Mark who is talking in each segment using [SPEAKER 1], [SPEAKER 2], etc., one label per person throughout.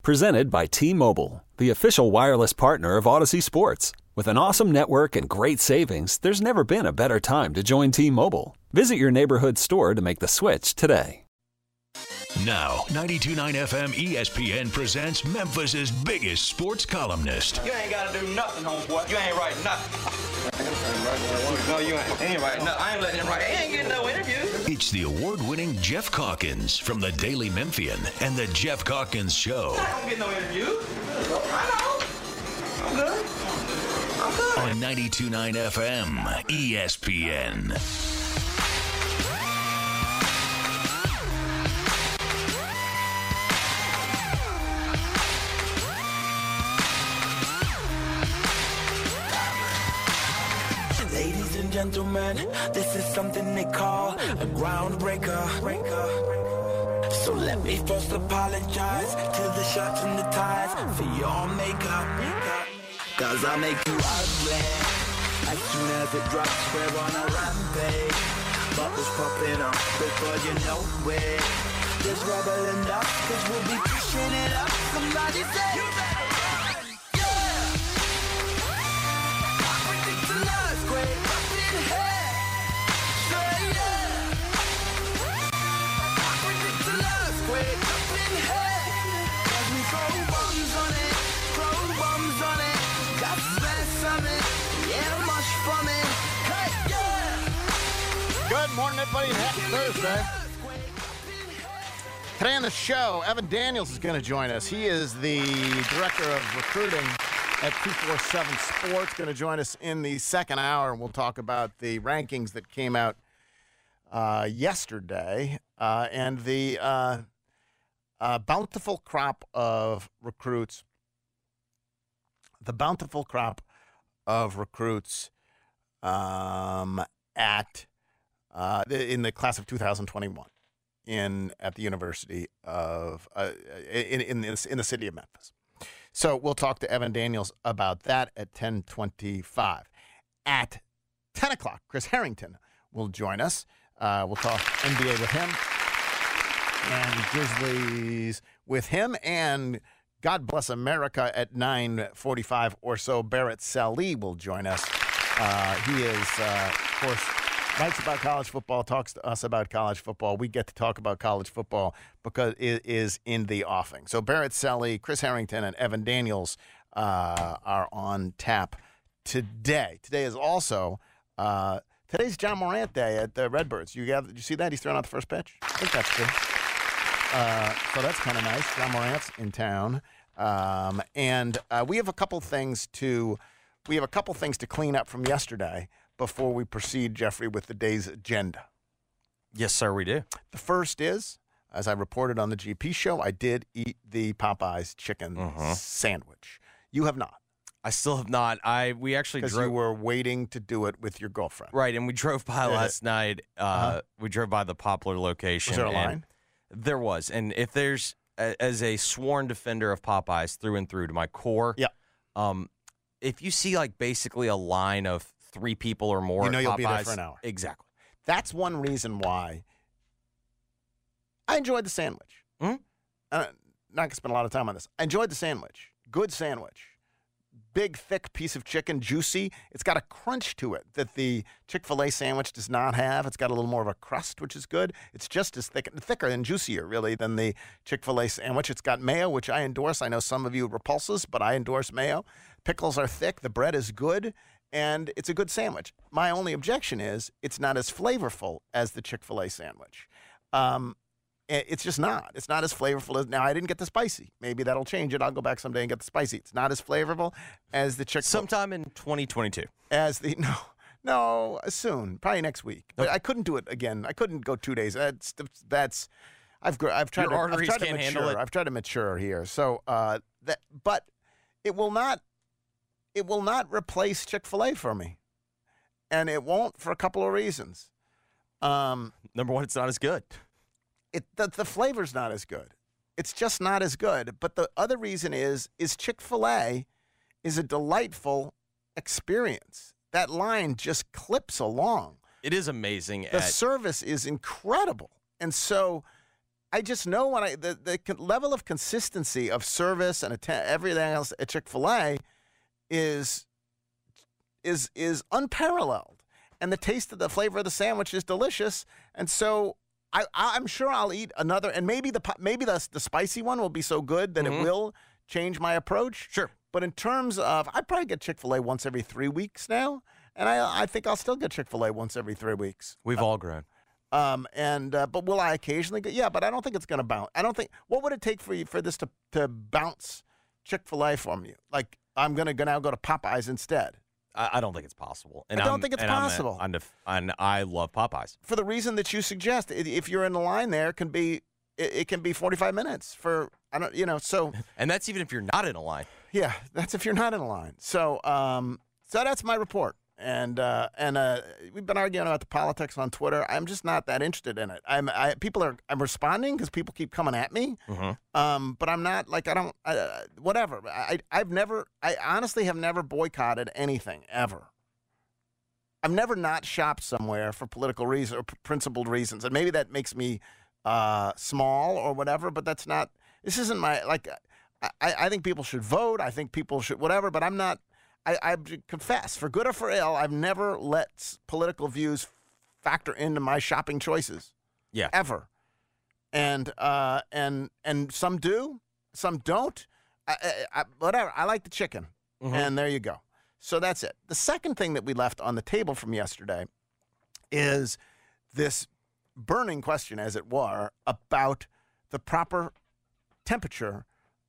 [SPEAKER 1] Presented by T-Mobile, the official wireless partner of Odyssey Sports. With an awesome network and great savings, there's never been a better time to join T-Mobile. Visit your neighborhood store to make the switch today.
[SPEAKER 2] Now, 92.9 FM ESPN presents Memphis's biggest sports columnist.
[SPEAKER 3] You ain't got to do nothing, homeboy. You ain't writing nothing. No, you ain't writing nothing. I ain't letting him write. He ain't getting no interview.
[SPEAKER 2] It's the award-winning Jeff Calkins from the Daily Memphian and the Jeff Calkins Show.
[SPEAKER 3] I don't get no interview. I know. I'm good.
[SPEAKER 2] On 92.9 FM ESPN.
[SPEAKER 4] Ladies and gentlemen, this is something they call a groundbreaker. So let me first apologize to the shirts and the ties for your makeup. Cause I make you ugly. As soon as it drops, we're on a rampage. Bubbles popping up before you know it. There's rubble enough, cause we'll be pushing it up. Somebody say, you better run, yeah! I predict an earthquake up in here. Say yeah! I predict an earthquake up in here. Cause we throw bombs on it, throw bombs on it. Got space from it, yeah, much from it. Hey, yeah!
[SPEAKER 5] Good morning, everybody, and happy Thursday. Today on the show, Evan Daniels is going to join us. He is the director of recruiting at 247 Sports. Going to join us in the second hour, and we'll talk about the rankings that came out yesterday and the bountiful crop of recruits. The bountiful crop of recruits in the class of 2021. At the University of in the city of Memphis. So we'll talk to Evan Daniels about that at 10:25. At 10 o'clock, Chris Harrington will join us. We'll talk NBA with him and Grizzlies with him, and God Bless America at 9:45 or so. Barrett Sallee will join us. He is, of course, writes about college football, talks to us about college football. We get to talk about college football because it is in the offing. So Barrett Sallee, Chris Harrington, and Evan Daniels are on tap today. Today is also today's John Morant Day at the Redbirds. Did you see that? He's throwing out the first pitch. I think that's true. So that's kind of nice. John Morant's in town, and we have a couple things to clean up from yesterday before we proceed, Jeffrey, with the day's agenda.
[SPEAKER 6] Yes, sir, we do.
[SPEAKER 5] The first is, as I reported on the GP show, I did eat the Popeyes chicken sandwich. You have not.
[SPEAKER 6] I still have not. We actually drove.
[SPEAKER 5] Because you were waiting to do it with your girlfriend.
[SPEAKER 6] Right, and we drove by last night. We drove by the Poplar location.
[SPEAKER 5] Was there a line?
[SPEAKER 6] There was. And if there's, as a sworn defender of Popeyes through and through to my core, if you see like basically a line of 3 people or more,
[SPEAKER 5] you know
[SPEAKER 6] at
[SPEAKER 5] you'll
[SPEAKER 6] Popeyes,
[SPEAKER 5] be there for an hour.
[SPEAKER 6] Exactly.
[SPEAKER 5] That's one reason why I enjoyed the sandwich. I'm not going to spend a lot of time on this. I enjoyed the sandwich. Good sandwich. Big, thick piece of chicken, juicy. It's got a crunch to it that the Chick-fil-A sandwich does not have. It's got a little more of a crust, which is good. It's just as thicker and juicier, really, than the Chick-fil-A sandwich. It's got mayo, which I endorse. I know some of you repulses, but I endorse mayo. Pickles are thick. The bread is good. And it's a good sandwich. My only objection is it's not as flavorful as the Chick-fil-A sandwich. It's just not. It's not as flavorful as. Now, I didn't get the spicy. Maybe that'll change it. I'll go back someday and get the spicy. It's not as flavorful as the Chick-fil-A.
[SPEAKER 6] Sometime in 2022.
[SPEAKER 5] No, soon. Probably next week. But I couldn't do it again. I couldn't go 2 days. That's. I've tried
[SPEAKER 6] Your arteries
[SPEAKER 5] to
[SPEAKER 6] can't
[SPEAKER 5] mature.
[SPEAKER 6] handle it.
[SPEAKER 5] I've tried to mature here. So but it will not. It will not replace Chick-fil-A for me, and it won't for a couple of reasons.
[SPEAKER 6] Number one, it's not as good.
[SPEAKER 5] The flavor's not as good. It's just not as good. But the other reason is Chick-fil-A is a delightful experience. That line just clips along.
[SPEAKER 6] It is amazing.
[SPEAKER 5] The service is incredible. And so I just know when the level of consistency of service and everything else at Chick-fil-A is unparalleled, and the taste of the flavor of the sandwich is delicious. And so I'm sure I'll eat another, and maybe the spicy one will be so good that it will change my approach.
[SPEAKER 6] Sure.
[SPEAKER 5] But in terms of, I probably get Chick-fil-A once every 3 weeks now, and I think I'll still get Chick-fil-A once every 3 weeks.
[SPEAKER 6] We've all grown.
[SPEAKER 5] But will I occasionally go? Yeah, but I don't think it's going to bounce. I don't think. What would it take for this to bounce Chick-fil-A from you? Like I'm going to now go to Popeyes instead.
[SPEAKER 6] I don't think it's possible. And
[SPEAKER 5] I don't think it's possible.
[SPEAKER 6] And I love Popeyes
[SPEAKER 5] for the reason that you suggest. If you're in the line, there can be 45 minutes for so.
[SPEAKER 6] And that's even if you're not in a line.
[SPEAKER 5] Yeah, that's if you're not in a line. So that's my report. And we've been arguing about the politics on Twitter. I'm just not that interested in it. I'm responding because people keep coming at me. But I'm not like whatever. I honestly have never boycotted anything ever. I've never not shopped somewhere for political reasons or principled reasons, and maybe that makes me small or whatever. But that's not. This isn't my like. I think people should vote. I think people should whatever. But I'm not. I confess, for good or for ill, I've never let political views factor into my shopping choices.
[SPEAKER 6] Yeah.
[SPEAKER 5] Ever. And some do, some don't. Whatever. I like the chicken. And there you go. So that's it. The second thing that we left on the table from yesterday is this burning question, as it were, about the proper temperature.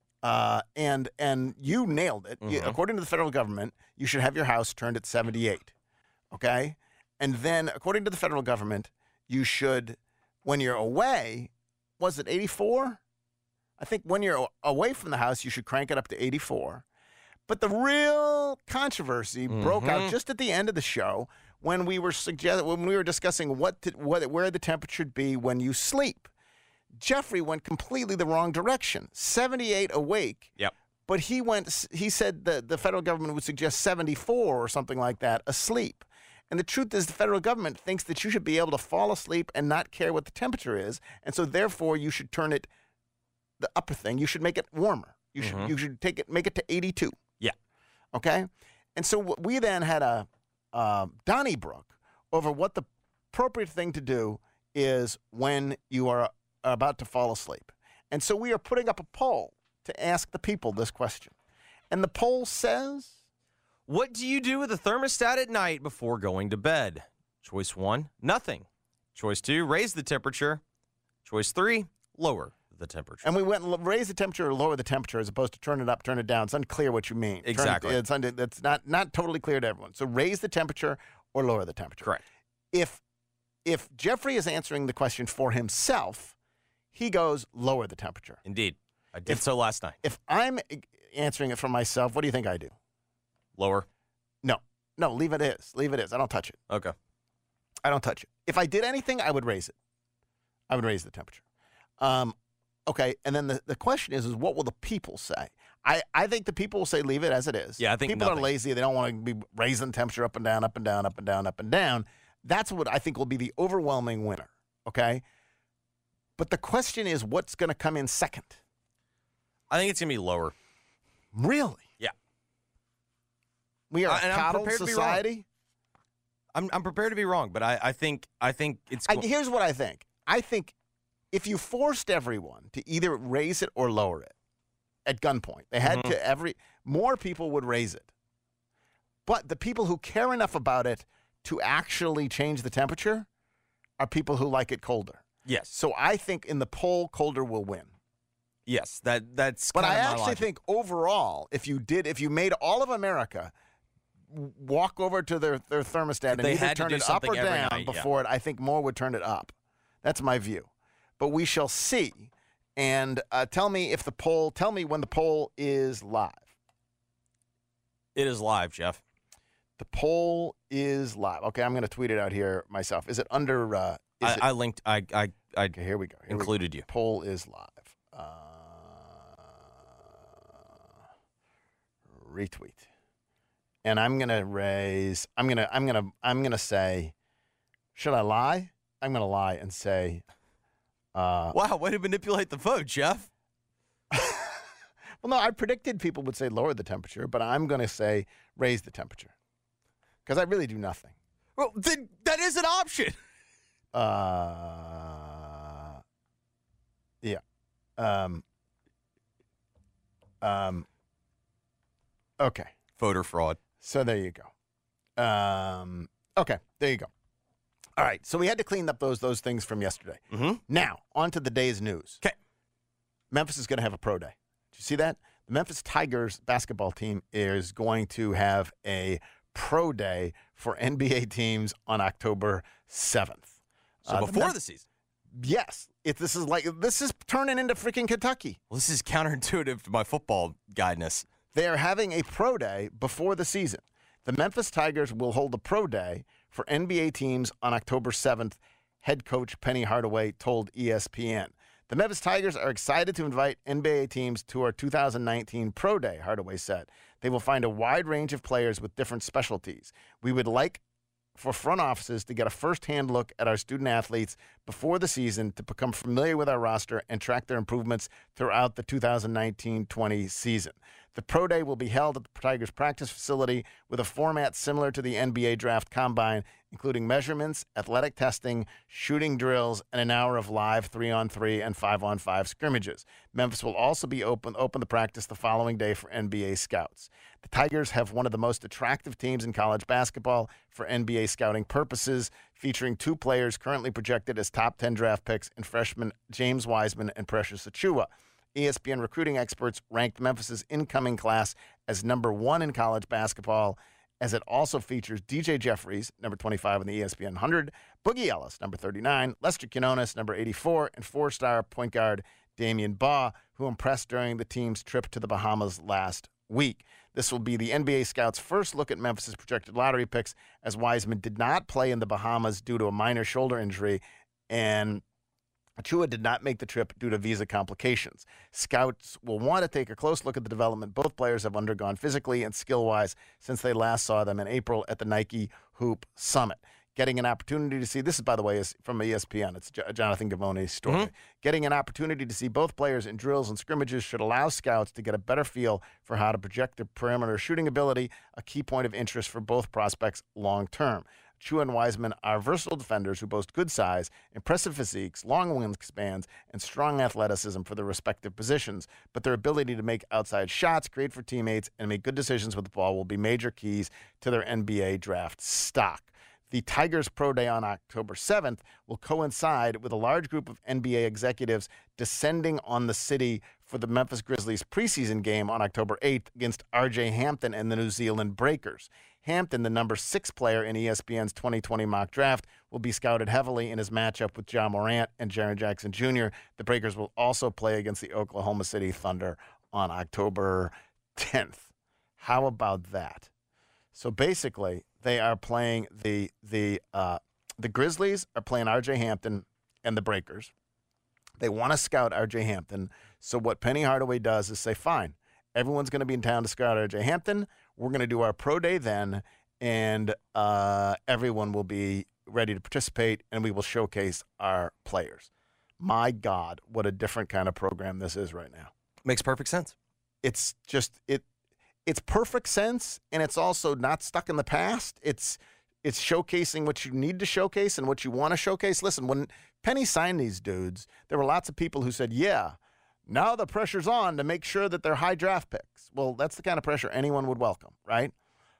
[SPEAKER 5] And you nailed it. According to the federal government, you should have your house turned at 78. Okay? And then, according to the federal government, you should, when you're away, was it 84? I think when you're away from the house, you should crank it up to 84. But the real controversy broke out just at the end of the show when we were discussing where the temperature should be when you sleep. Jeffrey went completely the wrong direction. 78 awake.
[SPEAKER 6] Yep.
[SPEAKER 5] But he said the federal government would suggest 74 or something like that asleep. And the truth is the federal government thinks that you should be able to fall asleep and not care what the temperature is. And so therefore you should turn it, the upper thing, you should make it warmer. You should make it to 82.
[SPEAKER 6] Yeah.
[SPEAKER 5] Okay? And so we then had a Donnybrook over what the appropriate thing to do is when you are about to fall asleep. And so we are putting up a poll to ask the people this question. And the poll says,
[SPEAKER 6] what do you do with a thermostat at night before going to bed? Choice 1, nothing. Choice 2, raise the temperature. Choice 3, lower the temperature.
[SPEAKER 5] And we went raise the temperature or lower the temperature as opposed to turn it up, turn it down. It's unclear what you mean.
[SPEAKER 6] Exactly.
[SPEAKER 5] It's not totally clear to everyone. So raise the temperature or lower the temperature.
[SPEAKER 6] Correct.
[SPEAKER 5] If Jeffrey is answering the question for himself, he goes lower the temperature.
[SPEAKER 6] Indeed. I did so last night.
[SPEAKER 5] If I'm answering it for myself, what do you think I do?
[SPEAKER 6] Lower?
[SPEAKER 5] No, leave it as. Leave it as. I don't touch it.
[SPEAKER 6] Okay.
[SPEAKER 5] I don't touch it. If I did anything, I would raise it. I would raise the temperature. Okay, and then the question is what will the people say? I think the people will say leave it as it is.
[SPEAKER 6] Yeah, I think
[SPEAKER 5] people are lazy. They don't want to be raising the temperature up and down, up and down, up and down, up and down. That's what I think will be the overwhelming winner, okay? But the question is what's going to come in second?
[SPEAKER 6] I think it's going to be lower.
[SPEAKER 5] Really?
[SPEAKER 6] Yeah.
[SPEAKER 5] We are a coddled society?
[SPEAKER 6] I'm prepared to be wrong, but I think it's...
[SPEAKER 5] Here's what I think. I think if you forced everyone to either raise it or lower it at gunpoint, they had to more people would raise it. But the people who care enough about it to actually change the temperature are people who like it colder.
[SPEAKER 6] Yes.
[SPEAKER 5] So I think in the poll, colder will win.
[SPEAKER 6] Yes, that's.
[SPEAKER 5] But I
[SPEAKER 6] my
[SPEAKER 5] actually
[SPEAKER 6] logic.
[SPEAKER 5] think overall, if you made all of America walk over to their thermostat and either turn it up or down before it, I think more would turn it up. That's my view. But we shall see. And tell me when the poll is live.
[SPEAKER 6] It is live, Jeff.
[SPEAKER 5] The poll is live. Okay, I'm going to tweet it out here myself. Is it under?
[SPEAKER 6] I linked. Okay,
[SPEAKER 5] here we go.
[SPEAKER 6] Included you.
[SPEAKER 5] Poll is live. Retweet. And I'm going to raise. I'm going to say. Should I lie? I'm going to lie and say.
[SPEAKER 6] Wow, way to manipulate the vote, Jeff.
[SPEAKER 5] Well, no, I predicted people would say lower the temperature, but I'm going to say raise the temperature because I really do nothing.
[SPEAKER 6] Well, then that is an option.
[SPEAKER 5] Yeah. Okay.
[SPEAKER 6] Voter fraud.
[SPEAKER 5] So there you go. Okay, there you go. All right, so we had to clean up those things from yesterday.
[SPEAKER 6] Mm-hmm.
[SPEAKER 5] Now, on to the day's news.
[SPEAKER 6] Okay.
[SPEAKER 5] Memphis is going to have a pro day. Did you see that? The Memphis Tigers basketball team is going to have a pro day for NBA teams on October 7th.
[SPEAKER 6] So before the season?
[SPEAKER 5] Yes. This is turning into freaking Kentucky.
[SPEAKER 6] Well, this is counterintuitive to my football guidness.
[SPEAKER 5] They are having a pro day before the season. The Memphis Tigers will hold a pro day for NBA teams on October 7th, head coach Penny Hardaway told ESPN. The Memphis Tigers are excited to invite NBA teams to our 2019 Pro Day, Hardaway said. They will find a wide range of players with different specialties. We would like for front offices to get a first-hand look at our student athletes before the season to become familiar with our roster and track their improvements throughout the 2019-20 season. The Pro Day will be held at the Tigers practice facility with a format similar to the NBA Draft Combine, including measurements, athletic testing, shooting drills, and an hour of live 3-on-3 and 5-on-5 scrimmages. Memphis will also be open to practice the following day for NBA scouts. The Tigers have one of the most attractive teams in college basketball for NBA scouting purposes, featuring two players currently projected as top 10 draft picks in freshmen James Wiseman and Precious Achiuwa. ESPN recruiting experts ranked Memphis's incoming class as number 1 in college basketball, as it also features DJ Jeffries, number 25 in the ESPN 100, Boogie Ellis, number 39, Lester Quinones, number 84, and 4-star point guard Damian Baugh, who impressed during the team's trip to the Bahamas last week. This will be the NBA scouts' first look at Memphis's projected lottery picks, as Wiseman did not play in the Bahamas due to a minor shoulder injury, and Achiuwa did not make the trip due to visa complications. Scouts will want to take a close look at the development both players have undergone physically and skill-wise since they last saw them in April at the Nike Hoop Summit. Getting an opportunity to see, this is, by the way, is from ESPN. It's Jonathan Gavone's story. Mm-hmm. Getting an opportunity to see both players in drills and scrimmages should allow scouts to get a better feel for how to project their perimeter shooting ability, a key point of interest for both prospects long-term. Achiuwa and Wiseman are versatile defenders who boast good size, impressive physiques, long wingspans, and strong athleticism for their respective positions, but their ability to make outside shots, create for teammates, and make good decisions with the ball will be major keys to their NBA draft stock. The Tigers Pro Day on October 7th will coincide with a large group of NBA executives descending on the city for the Memphis Grizzlies preseason game on October 8th against R.J. Hampton and the New Zealand Breakers. Hampton, the number 6 player in ESPN's 2020 mock draft, will be scouted heavily in his matchup with Ja Morant and Jaren Jackson Jr. The Breakers will also play against the Oklahoma City Thunder on October 10th. How about that? So basically, they are playing the Grizzlies are playing R.J. Hampton and the Breakers. They want to scout R.J. Hampton. So what Penny Hardaway does is say, fine, everyone's going to be in town to scout R.J. Hampton. We're going to do our pro day then, and everyone will be ready to participate, and we will showcase our players. My God, what a different kind of program this is right now.
[SPEAKER 6] Makes perfect sense.
[SPEAKER 5] It's just it's perfect sense, and it's also not stuck in the past. It's showcasing what you need to showcase and what you want to showcase. Listen, when Penny signed these dudes, there were lots of people who said, yeah, now the pressure's on to make sure that they're high draft picks. Well, that's the kind of pressure anyone would welcome, right?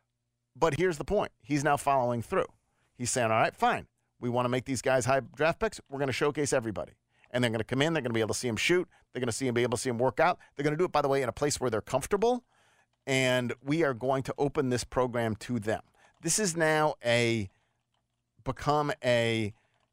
[SPEAKER 5] But here's the point. He's now following through. He's saying, all right, fine. We want to make these guys high draft picks. We're going to showcase everybody. And they're going to come in. They're going to be able to see them shoot. They're going to be able to see them work out. They're going to do it, by the way, in a place where they're comfortable. And we are going to open this program to them. This is now become a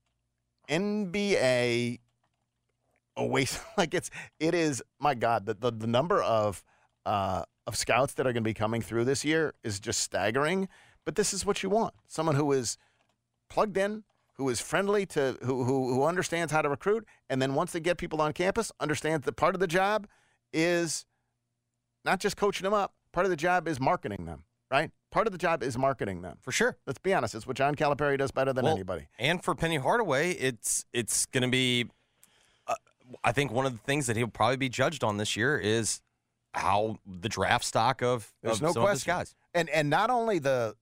[SPEAKER 5] NBA oasis. Like it is. My God, the number of scouts that are going to be coming through this year is just staggering. But this is what you want: someone who is plugged in, who is friendly to, who understands how to recruit, and then once they get people on campus, understands that part of the job is not just coaching them up. Part of the job is marketing them, right? Part of the job is marketing them.
[SPEAKER 6] For sure.
[SPEAKER 5] Let's be honest. It's what John Calipari does better than anybody.
[SPEAKER 6] And for Penny Hardaway, it's going to be I think one of the things that he'll probably be judged on this year is how the draft stock of some of these guys.
[SPEAKER 5] And not only the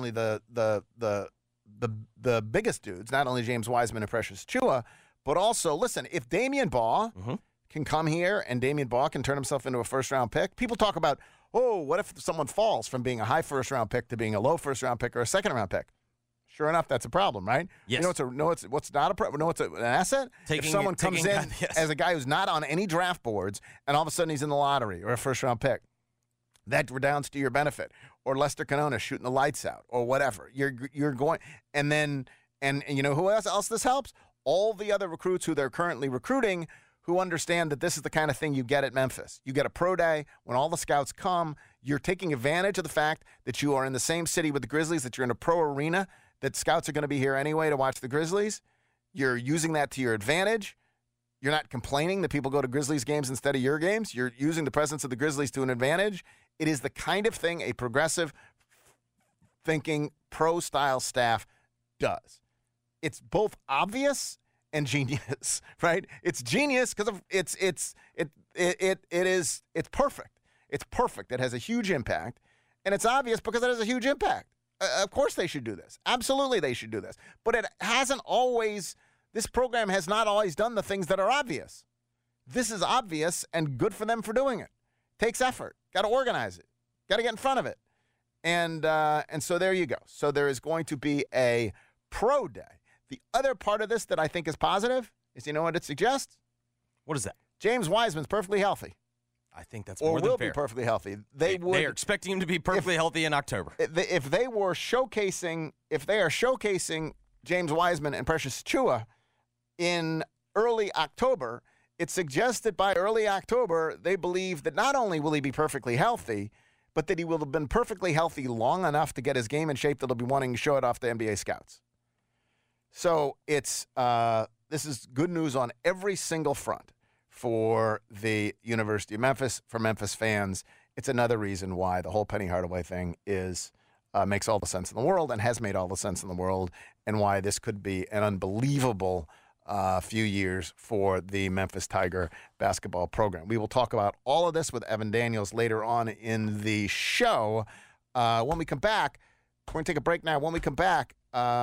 [SPEAKER 5] biggest dudes, not only James Wiseman and Precious Achiuwa, but also, listen, if Damian Baugh can come here and Damian Baugh can turn himself into a first-round pick, people talk about, what if someone falls from being a high first-round pick to being a low first-round pick or a second-round pick? Sure enough, that's a problem, right?
[SPEAKER 6] Yes.
[SPEAKER 5] What's not a problem? No, it's an asset. If someone comes in as a guy who's not on any draft boards and all of a sudden he's in the lottery or a first-round pick, that redounds to your benefit. Or Lester Canona shooting the lights out or whatever. You're going – and you know who else this helps? All the other recruits who they're currently recruiting who understand that this is the kind of thing you get at Memphis. You get a pro day. When all the scouts come, you're taking advantage of the fact that you are in the same city with the Grizzlies, that you're in a pro arena, that scouts are going to be here anyway to watch the Grizzlies. You're using that to your advantage. You're not complaining that people go to Grizzlies games instead of your games. You're using the presence of the Grizzlies to an advantage. It is the kind of thing a progressive thinking pro-style staff does. It's both obvious and genius, right? It's genius because it's perfect. It's perfect. It has a huge impact, and it's obvious because it has a huge impact. Of course they should do this. Absolutely they should do this. But it hasn't always, this program has not always done the things that are obvious. This is obvious and good for them for doing it. Takes effort. Got to organize it. Got to get in front of it. And so there you go. So there is going to be a pro day. The other part of this that I think is positive is, you know what it suggests?
[SPEAKER 6] What is that?
[SPEAKER 5] James Wiseman's perfectly healthy.
[SPEAKER 6] I think that's more than fair.
[SPEAKER 5] Or will be perfectly healthy. They
[SPEAKER 6] are expecting him to be perfectly healthy in October.
[SPEAKER 5] If they are showcasing James Wiseman and Precious Achiuwa in early October, it suggests that by early October, they believe that not only will he be perfectly healthy, but that he will have been perfectly healthy long enough to get his game in shape that he'll be wanting to show it off to NBA scouts. So this is good news on every single front for the University of Memphis, for Memphis fans. It's another reason why the whole Penny Hardaway thing makes all the sense in the world and has made all the sense in the world, and why this could be an unbelievable few years for the Memphis Tiger basketball program. We will talk about all of this with Evan Daniels later on in the show. When we come back, we're going to take a break now. When we come back,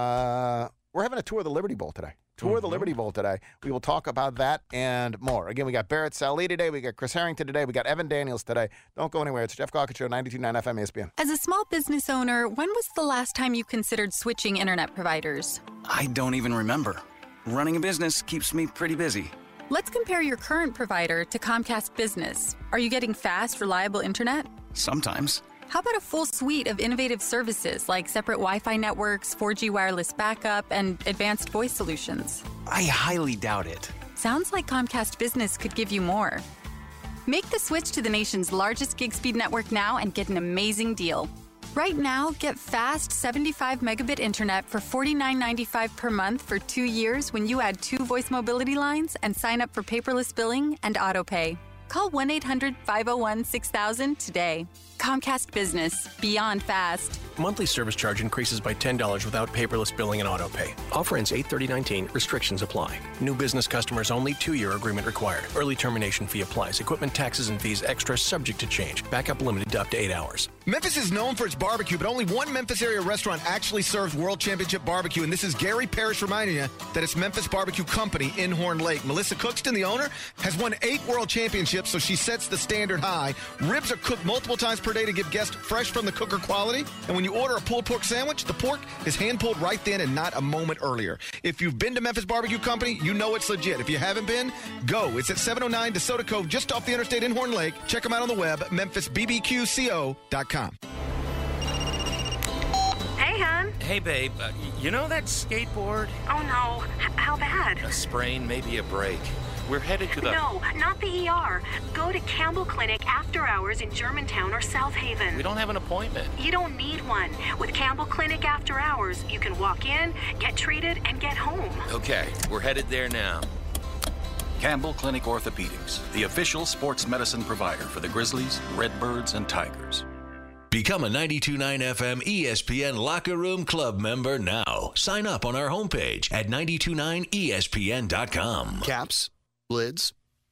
[SPEAKER 5] we're having a tour of the Liberty Bowl today. Of the Liberty Bowl today. We will talk about that and more. Again, we got Barrett Sallee today. We got Chris Harrington today. We got Evan Daniels today. Don't go anywhere. It's Jeff Calkins Show, 92.9 FM ESPN.
[SPEAKER 7] As a small business owner, when was the last time you considered switching internet providers?
[SPEAKER 8] I don't even remember. Running a business keeps me pretty busy.
[SPEAKER 7] Let's compare your current provider to Comcast Business. Are you getting fast, reliable internet?
[SPEAKER 8] Sometimes.
[SPEAKER 7] How about a full suite of innovative services like separate Wi-Fi networks, 4G wireless backup, and advanced voice solutions?
[SPEAKER 8] I highly doubt it.
[SPEAKER 7] Sounds like Comcast Business could give you more. Make the switch to the nation's largest gig speed network now and get an amazing deal. Right now, get fast 75 megabit internet for $49.95 per month for 2 years when you add 2 voice mobility lines and sign up for paperless billing and autopay. Call 1-800-501-6000 today. Comcast Business. Beyond fast.
[SPEAKER 9] Monthly service charge increases by $10 without paperless billing and autopay. Offer ends 8/30/19. Restrictions apply. New business customers only. 2-year agreement required. Early termination fee applies. Equipment taxes and fees extra, subject to change. Backup limited to up to 8 hours.
[SPEAKER 10] Memphis is known for its barbecue, but only one Memphis area restaurant actually serves World Championship barbecue, and this is Gary Parrish reminding you that it's Memphis Barbecue Company in Horn Lake. Melissa Cookston, the owner, has won 8 World Championships, so she sets the standard high. Ribs are cooked multiple times per day to give guests fresh from the cooker quality, and when you order a pulled pork sandwich, the pork is hand-pulled right then and not a moment earlier. If you've been to Memphis Barbecue Company, you know it's legit. If you haven't been, go. It's at 709 DeSoto Cove, just off the interstate in Horn Lake. Check them out on the web, memphisbbqco.com.
[SPEAKER 11] Hey, hon.
[SPEAKER 12] Hey, babe. You know that skateboard?
[SPEAKER 11] Oh, no. How bad?
[SPEAKER 12] A sprain, maybe a break. We're headed to the...
[SPEAKER 11] No, not the ER. Go to Campbell Clinic after hours in Germantown or South Haven.
[SPEAKER 12] We don't have an appointment.
[SPEAKER 11] You don't need one. With Campbell Clinic after hours, you can walk in, get treated, and get home.
[SPEAKER 12] Okay, we're headed there now.
[SPEAKER 13] Campbell Clinic Orthopedics, the official sports medicine provider for the Grizzlies, Redbirds, and Tigers.
[SPEAKER 2] Become a 92.9 FM ESPN Locker Room Club member now. Sign up on our homepage at 929ESPN.com.
[SPEAKER 14] Caps, lids,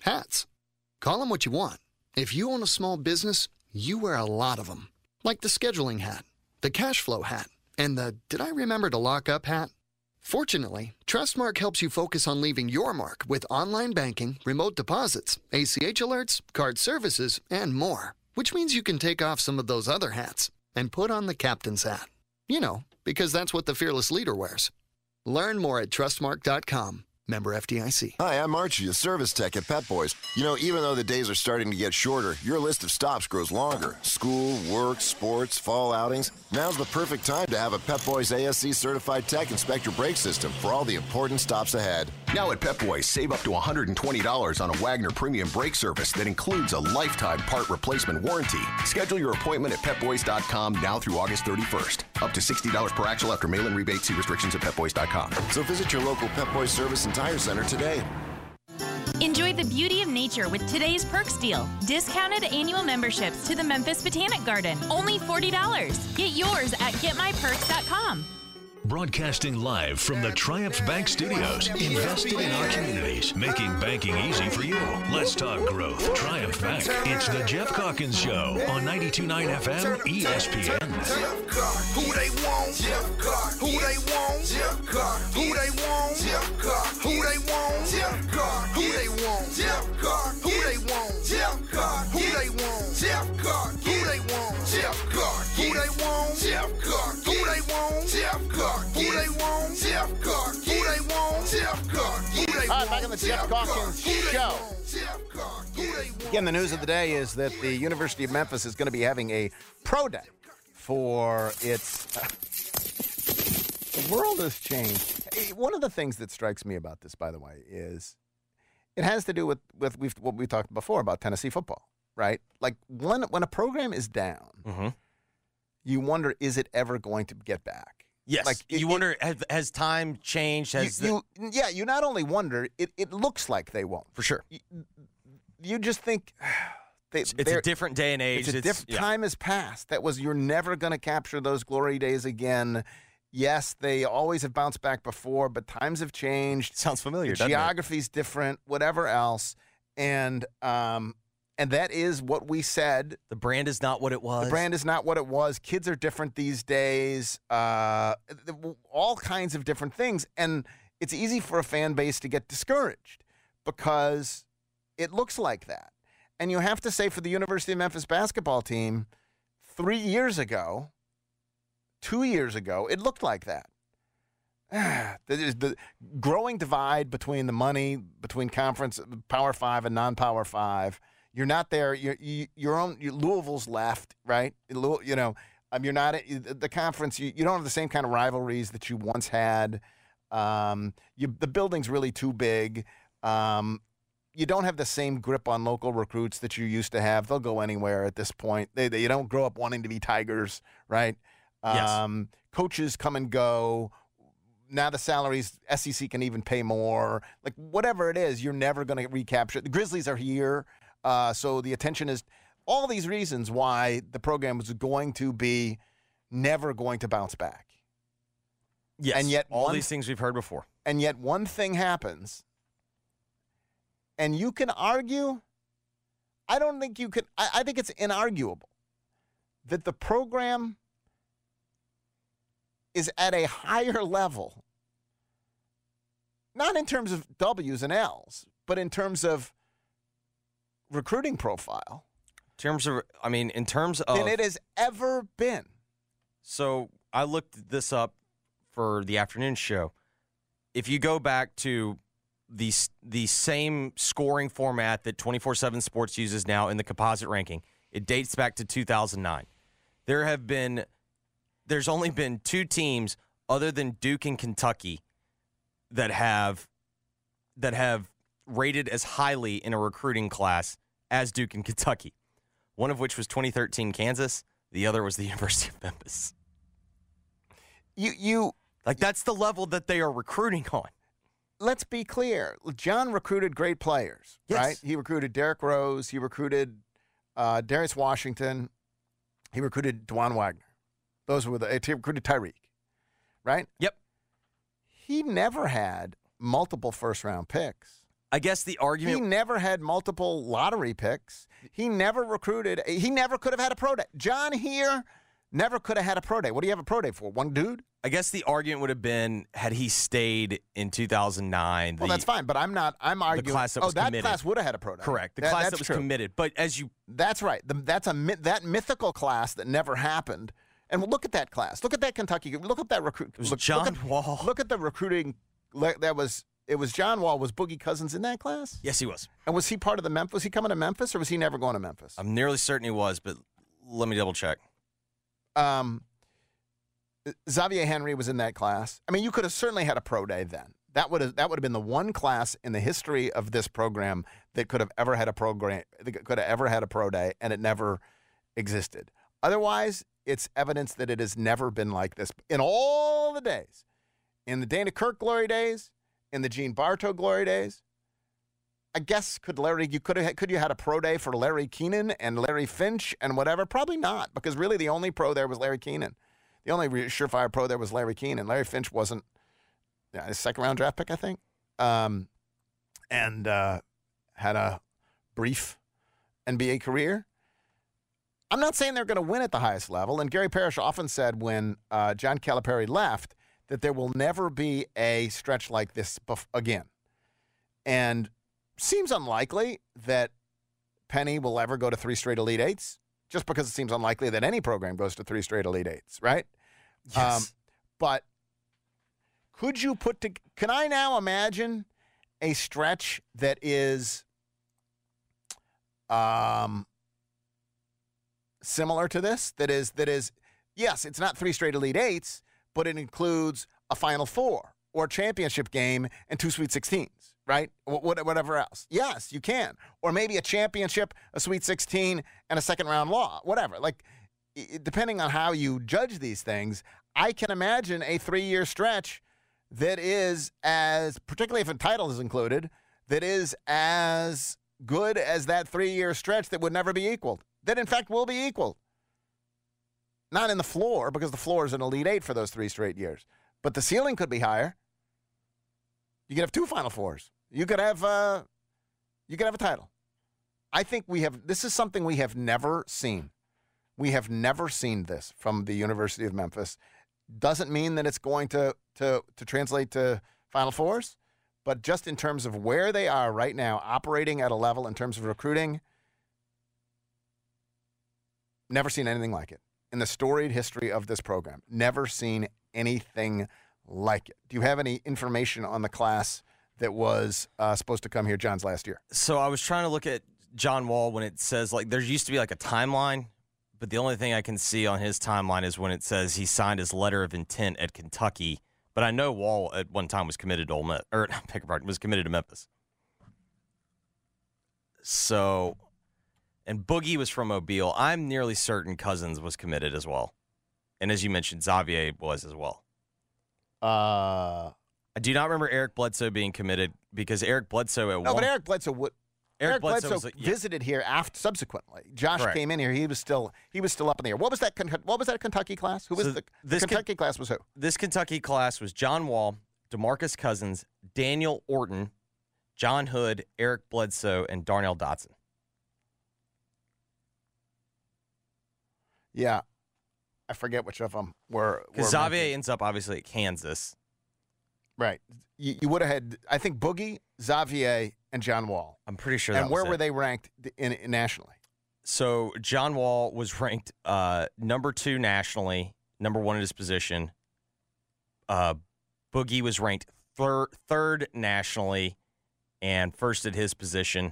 [SPEAKER 14] Hats. Call them what you want. If you own a small business, you wear a lot of them. Like the scheduling hat, the cash flow hat, and the did I remember to lock up hat? Fortunately, Trustmark helps you focus on leaving your mark with online banking, remote deposits, ACH alerts, card services, and more. Which means you can take off some of those other hats and put on the captain's hat. You know, because that's what the fearless leader wears. Learn more at Trustmark.com. Member FDIC.
[SPEAKER 15] Hi, I'm Archie, a service tech at Pep Boys. You know, even though the days are starting to get shorter, your list of stops grows longer. School, work, sports, fall outings. Now's the perfect time to have a Pep Boys ASC certified tech inspect your brake system for all the important stops ahead.
[SPEAKER 16] Now at Pep Boys, save up to $120 on a Wagner Premium Brake Service that includes a lifetime part replacement warranty. Schedule your appointment at PepBoys.com now through August 31st. Up to $60 per axle after mail-in rebate. See restrictions at PepBoys.com.
[SPEAKER 15] So visit your local Pep Boys service and tire center today.
[SPEAKER 17] Enjoy the beauty of nature with today's Perks deal. Discounted annual memberships to the Memphis Botanic Garden. Only $40. Get yours at getmyperks.com.
[SPEAKER 2] Broadcasting live from the Triumph Bank Studios. Invested in our communities, making banking easy for you. Let's talk growth. Triumph Bank. It's the Jeff Calkins Show on 92.9 FM ESPN.
[SPEAKER 4] Who they want? Who they want? Who they want? Who they want? Who they want? Who they want? Who they want? Who they want? Who they want? Who they want? Who they want? Who they want?
[SPEAKER 5] All right, back on the Jeff Calkins Show. Again, the news of the day is that the University of Memphis is going to be having a pro day for its... The world has changed. One of the things that strikes me about this, by the way, is it has to do with what we talked before about Tennessee football, right? Like when a program is down, you wonder, is it ever going to get back?
[SPEAKER 6] Yes. Like you wonder, has time changed?
[SPEAKER 5] You not only wonder, it looks like they won't.
[SPEAKER 6] For sure.
[SPEAKER 5] You just think
[SPEAKER 6] it's a different day and age.
[SPEAKER 5] Time has passed. You're never going to capture those glory days again. Yes, they always have bounced back before, but times have changed.
[SPEAKER 6] Sounds familiar, doesn't it?
[SPEAKER 5] Geography's different, whatever else. And that is what we said.
[SPEAKER 6] The brand is not what it was.
[SPEAKER 5] The brand is not what it was. Kids are different these days. All kinds of different things. And it's easy for a fan base to get discouraged because it looks like that. And you have to say for the University of Memphis basketball team, 2 years ago, it looked like that. The growing divide between the money, between conference, Power 5 and non-Power 5. You're not there. Louisville's left, right? You're not at the conference. You don't have the same kind of rivalries that you once had. The building's really too big. You don't have the same grip on local recruits that you used to have. They'll go anywhere at this point. You don't grow up wanting to be Tigers, right?
[SPEAKER 6] Yes.
[SPEAKER 5] Coaches come and go. Now the salaries, SEC can even pay more. Like whatever it is, you're never going to recapture. The Grizzlies are here. So the attention is all these reasons why the program was going to be never going to bounce back.
[SPEAKER 6] Yes,
[SPEAKER 5] and yet
[SPEAKER 6] all these things we've heard before.
[SPEAKER 5] And yet one thing happens, and you can argue, I don't think you can, I think it's inarguable that the program is at a higher level, not in terms of W's and L's, but in terms of recruiting profile.
[SPEAKER 6] In terms of
[SPEAKER 5] than it has ever been.
[SPEAKER 6] So I looked this up for the afternoon show. If you go back to the same scoring format that 24/7 Sports uses now in the composite ranking, it dates back to 2009. There's only been 2 teams other than Duke and Kentucky that have rated as highly in a recruiting class as Duke and Kentucky. One of which was 2013 Kansas. The other was the University of Memphis. That's the level that they are recruiting on.
[SPEAKER 5] Let's be clear. John recruited great players, right? He recruited Derrick Rose. He recruited Darius Washington. He recruited Dwan Wagner. He recruited Tyreek, right?
[SPEAKER 6] Yep.
[SPEAKER 5] He never had multiple first-round picks.
[SPEAKER 6] I guess the argument...
[SPEAKER 5] He never had multiple lottery picks. He never recruited. He never could have had a pro day. John here never could have had a pro day. What do you have a pro day for? One dude?
[SPEAKER 6] I guess the argument would have been, had he stayed in 2009...
[SPEAKER 5] Well, that's fine, but I'm arguing...
[SPEAKER 6] The class that was committed.
[SPEAKER 5] That class would have had a pro day.
[SPEAKER 6] Correct. The class that was committed. But as you...
[SPEAKER 5] That's right. That mythical class that never happened. And look at that class. Look at that Kentucky. Look at that recruit.
[SPEAKER 6] It was John Wall.
[SPEAKER 5] Look at the recruiting. It was John Wall. Was Boogie Cousins in that class?
[SPEAKER 6] Yes, he was.
[SPEAKER 5] And was he part of the Memphis? Was he coming to Memphis, or was he never going to Memphis?
[SPEAKER 6] I'm nearly certain he was, but let me double check.
[SPEAKER 5] Xavier Henry was in that class. I mean, you could have certainly had a pro day then. That would have been the one class in the history of this program that could have ever had a program. That could have ever had a pro day, and it never existed. Otherwise, it's evidence that it has never been like this in all the days. In the Dana Kirk glory days, in the Gene Bartow glory days. I guess could you had a pro day for Larry Keenan and Larry Finch and whatever? Probably not, because really the only pro there was Larry Keenan. The only surefire pro there was Larry Keenan. Larry Finch wasn't his second-round draft pick, I think, and had a brief NBA career. I'm not saying they're going to win at the highest level, and Gary Parrish often said when John Calipari left that there will never be a stretch like this again. And seems unlikely that Penny will ever go to 3 straight Elite Eights, just because it seems unlikely that any program goes to 3 straight Elite Eights, right?
[SPEAKER 6] Yes.
[SPEAKER 5] But could you can I now imagine a stretch that is similar to this? That is, yes, it's not 3 straight Elite Eights, but it includes a Final Four or a championship game and 2 Sweet 16s, right? Whatever else. Yes, you can. Or maybe a championship, a Sweet 16, and a second-round loss, whatever. Like, depending on how you judge these things, I can imagine a 3-year stretch that is particularly if a title is included, that is as good as that 3-year stretch that would never be equaled. That, in fact, will be equaled. Not in the floor, because the floor is an Elite Eight for those 3 straight years. But the ceiling could be higher. You could have 2 Final Fours. You could have a title. I think this is something we have never seen. We have never seen this from the University of Memphis. Doesn't mean that it's going to translate to Final Fours, but just in terms of where they are right now, operating at a level in terms of recruiting, never seen anything like it. In the storied history of this program, never seen anything like it. Do you have any information on the class that was supposed to come here John's last year?
[SPEAKER 6] So I was trying to look at John Wall when it says, like, there used to be like a timeline, but the only thing I can see on his timeline is when it says he signed his letter of intent at Kentucky. But I know Wall at one time was committed to Ole Miss, or was committed to Memphis. So, and Boogie was from Mobile. I'm nearly certain Cousins was committed as well. And as you mentioned, Xavier was as well. I do not remember Eric Bledsoe being committed because Eric Bledsoe
[SPEAKER 5] but Eric Bledsoe Bledsoe visited here subsequently. Josh came in here. He was still up in the air. What was that Kentucky class? The Kentucky class was who?
[SPEAKER 6] This Kentucky class was John Wall, DeMarcus Cousins, Daniel Orton, John Hood, Eric Bledsoe, and Darnell Dotson.
[SPEAKER 5] Yeah. I forget which of them were.
[SPEAKER 6] Because Xavier ends up, obviously, at Kansas.
[SPEAKER 5] Right. You would have had, I think, Boogie, Xavier, and John Wall.
[SPEAKER 6] I'm pretty sure
[SPEAKER 5] and where were they ranked nationally?
[SPEAKER 6] So John Wall was ranked number 2 nationally, number 1 in his position. Boogie was ranked third nationally and first at his position.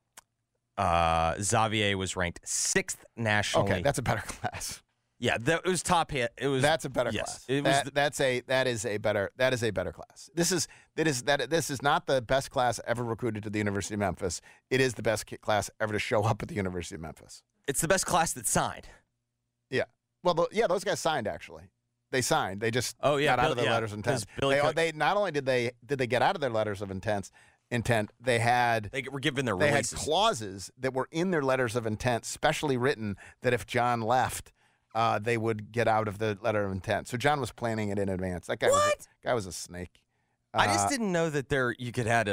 [SPEAKER 6] Xavier was ranked 6th nationally.
[SPEAKER 5] Okay, that's a better class.
[SPEAKER 6] Yeah, it was top hit.
[SPEAKER 5] That's a better class. That is a better class. This is not the best class ever recruited to the University of Memphis. It is the best class ever to show up at the University of Memphis.
[SPEAKER 6] It's the best class that signed.
[SPEAKER 5] Yeah. Well, those guys signed actually. They signed. They just got out of their letters of intent. They not only did they get out of their letters of intent. They
[SPEAKER 6] were given their releases.
[SPEAKER 5] They had clauses that were in their letters of intent, specially written, that if John left, they would get out of the letter of intent. So John was planning it in advance. That guy was a snake.
[SPEAKER 6] I just didn't know that you could have a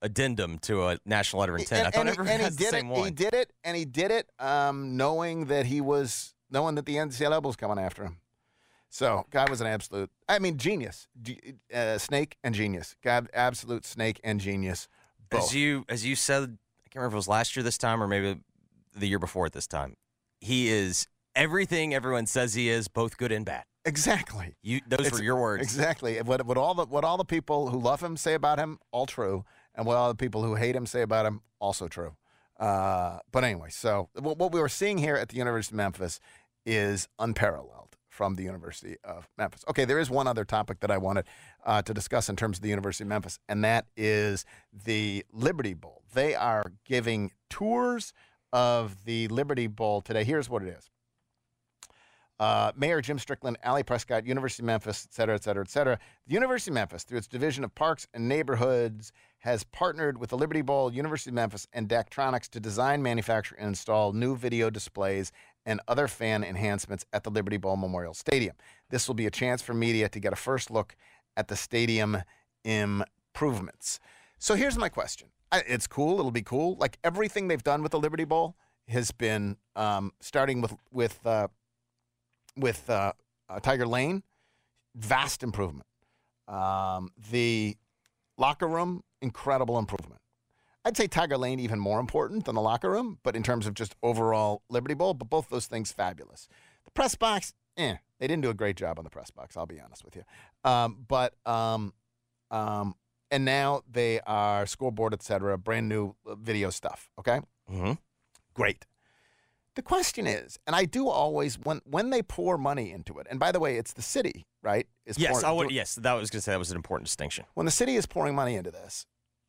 [SPEAKER 6] addendum to a national letter of intent. I thought everyone has the same one.
[SPEAKER 5] He did it, knowing that the NCAA was coming after him. So, guy was an absolute, genius. Snake and genius. God, absolute snake and genius. Both.
[SPEAKER 6] As you said, I can't remember if it was last year this time or maybe the year before at this time. He is everything everyone says he is, both good and bad.
[SPEAKER 5] Exactly.
[SPEAKER 6] Those were your words.
[SPEAKER 5] Exactly. What all the people who love him say about him, all true. And what all the people who hate him say about him, also true. But anyway, so what we were seeing here at the University of Memphis is unparalleled from the University of Memphis. Okay, there is one other topic that I wanted to discuss in terms of the University of Memphis, and that is the Liberty Bowl. They are giving tours of the Liberty Bowl today. Here's what it is. Mayor Jim Strickland, Allie Prescott, University of Memphis, et cetera, et cetera, et cetera. The University of Memphis, through its Division of Parks and Neighborhoods, has partnered with the Liberty Bowl, University of Memphis, and Daktronics to design, manufacture, and install new video displays and other fan enhancements at the Liberty Bowl Memorial Stadium. This will be a chance for media to get a first look at the stadium improvements. So here's my question. It's cool. It'll be cool. Like everything they've done with the Liberty Bowl has been starting with Tiger Lane, vast improvement. The locker room, incredible improvement. I'd say Tiger Lane even more important than the locker room, but in terms of just overall Liberty Bowl, but both those things fabulous. The press box, they didn't do a great job on the press box, I'll be honest with you. And now they are scoreboard, et cetera, brand new video stuff, okay?
[SPEAKER 6] Mm-hmm.
[SPEAKER 5] Great. The question is, and I do always, when they pour money into it, and by the way, it's the city, right?
[SPEAKER 6] Yes, that was going to say that was an important distinction.
[SPEAKER 5] When the city is pouring money into this,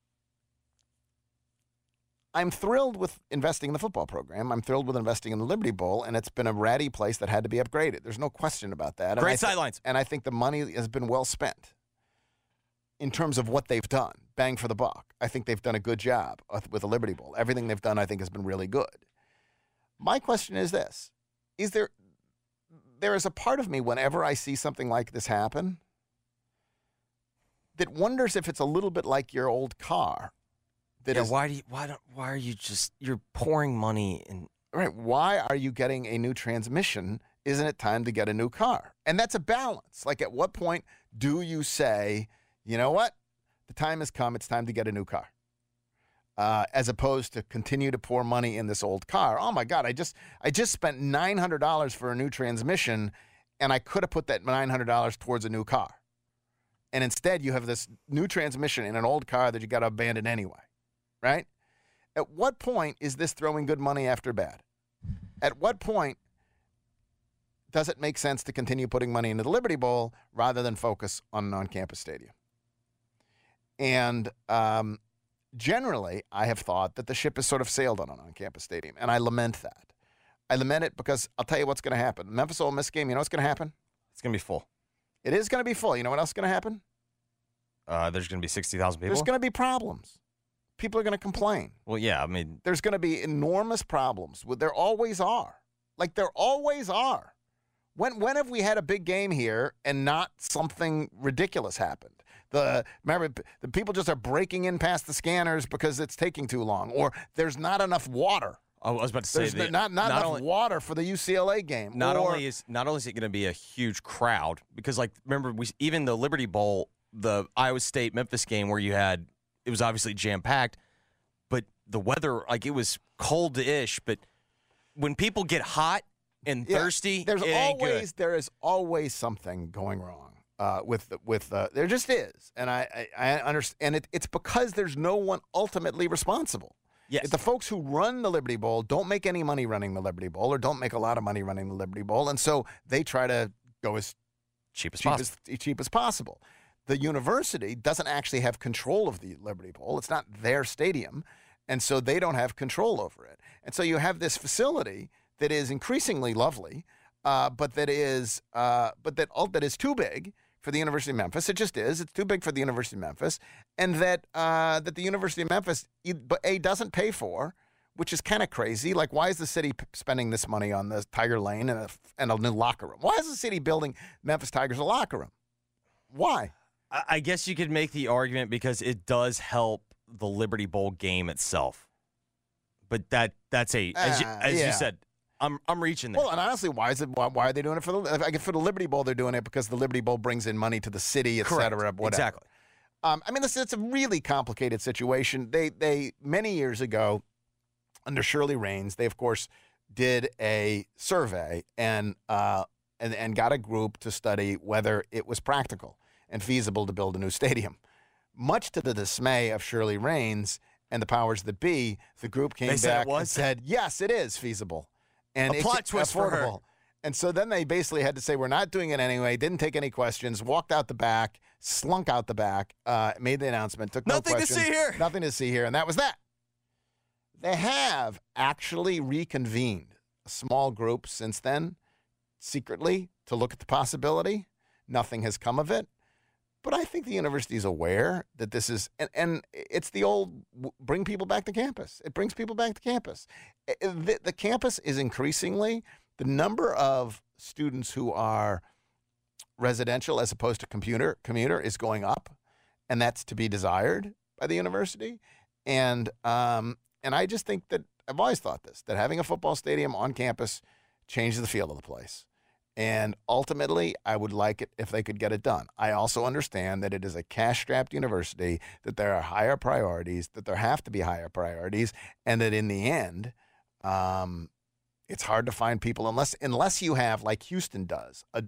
[SPEAKER 5] I'm thrilled with investing in the football program. I'm thrilled with investing in the Liberty Bowl, and it's been a ratty place that had to be upgraded. There's no question about that.
[SPEAKER 6] Great sidelines.
[SPEAKER 5] And I think the money has been well spent in terms of what they've done. Bang for the buck. I think they've done a good job with the Liberty Bowl. Everything they've done, I think, has been really good. My question is this. There is a part of me whenever I see something like this happen that wonders if it's a little bit like your old car.
[SPEAKER 6] Why are you you're pouring money in?
[SPEAKER 5] Right. Why are you getting a new transmission? Isn't it time to get a new car? And that's a balance. Like at what point do you say, you know what? The time has come. It's time to get a new car. As opposed to continue to pour money in this old car. Oh my God, I just spent $900 for a new transmission, and I could have put that $900 towards a new car. And instead, you have this new transmission in an old car that you got to abandon anyway, right? At what point is this throwing good money after bad? At what point does it make sense to continue putting money into the Liberty Bowl rather than focus on an on-campus stadium? And generally, I have thought that the ship has sort of sailed on an on-campus stadium, and I lament that. I lament it because I'll tell you what's going to happen. Memphis Ole Miss game, you know what's going to happen?
[SPEAKER 6] It's going to be full.
[SPEAKER 5] It is going to be full. You know what else is going to happen?
[SPEAKER 6] There's going to be 60,000 people?
[SPEAKER 5] There's going to be problems. People are going to complain.
[SPEAKER 6] Well, yeah, I mean.
[SPEAKER 5] There's going to be enormous problems. There always are. Like, there always are. When have we had a big game here and not something ridiculous happened? Remember, the people just are breaking in past the scanners because it's taking too long, or there's not enough water.
[SPEAKER 6] I was about to say
[SPEAKER 5] there's not enough water for the UCLA game.
[SPEAKER 6] Not only is it going to be a huge crowd, because like remember even the Liberty Bowl, the Iowa State Memphis game where it was obviously jam packed, but the weather, like it was cold-ish, but when people get hot and thirsty, it ain't good.
[SPEAKER 5] There is always something going wrong. There just is, and I understand, and it's because there's no one ultimately responsible.
[SPEAKER 6] Yes,
[SPEAKER 5] the folks who run the Liberty Bowl don't make any money running the Liberty Bowl, or don't make a lot of money running the Liberty Bowl, and so they try to go as cheap as possible. The university doesn't actually have control of the Liberty Bowl; it's not their stadium, and so they don't have control over it. And so you have this facility that is increasingly lovely, but that is too big for the University of Memphis. It just is. It's too big for the University of Memphis, and that the University of Memphis doesn't pay for, which is kind of crazy. Like, why is the city spending this money on the Tiger Lane and a new locker room? Why is the city building Memphis Tigers a locker room? Why?
[SPEAKER 6] I guess you could make the argument because it does help the Liberty Bowl game itself. But that's as you said, I'm reaching there.
[SPEAKER 5] Well, and honestly, why are they doing it for the Liberty Bowl? They're doing it because the Liberty Bowl brings in money to the city, et cetera, whatever.
[SPEAKER 6] Exactly.
[SPEAKER 5] I mean, it's a really complicated situation. They many years ago, under Shirley Raines, they of course did a survey and got a group to study whether it was practical and feasible to build a new stadium. Much to the dismay of Shirley Raines and the powers that be, the group came back and said, yes, it is feasible. And
[SPEAKER 6] a plot twist
[SPEAKER 5] affordable.
[SPEAKER 6] for her.
[SPEAKER 5] And so then they basically had to say, we're not doing it anyway, didn't take any questions, walked out the back, slunk out the back, made the announcement, took no questions.
[SPEAKER 6] Nothing to see here.
[SPEAKER 5] Nothing to see here, and that was that. They have actually reconvened a small group since then, secretly, to look at the possibility. Nothing has come of it. But I think the university is aware that this is, and it's the old bring people back to campus. It brings people back to campus. The campus is increasingly, the number of students who are residential as opposed to commuter is going up, and that's to be desired by the university. And I just think that, I've always thought this, that having a football stadium on campus changes the feel of the place. And ultimately, I would like it if they could get it done. I also understand that it is a cash-strapped university, that there are higher priorities, that there have to be higher priorities, and that in the end, it's hard to find people unless you have, like Houston does, or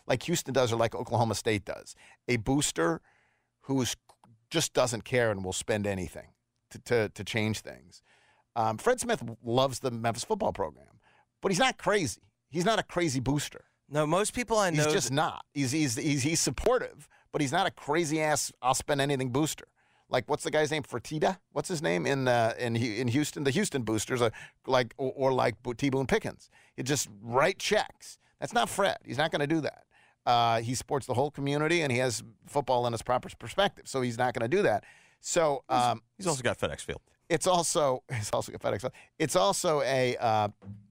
[SPEAKER 5] like Oklahoma State does, a booster who just doesn't care and will spend anything to change things. Fred Smith loves the Memphis football program, but he's not crazy. He's not a crazy booster.
[SPEAKER 6] No, most people I know.
[SPEAKER 5] He's just not. He's supportive, but he's not a crazy ass, I'll spend anything booster. Like, what's the guy's name? Fertitta? What's his name in Houston? The Houston boosters are like T. Boone Pickens. You just write checks. That's not Fred. He's not going to do that. He supports the whole community, and he has football in its proper perspective. So he's not going to do that. So
[SPEAKER 6] he's also got FedEx Field.
[SPEAKER 5] He's also got FedEx Field. It's also a.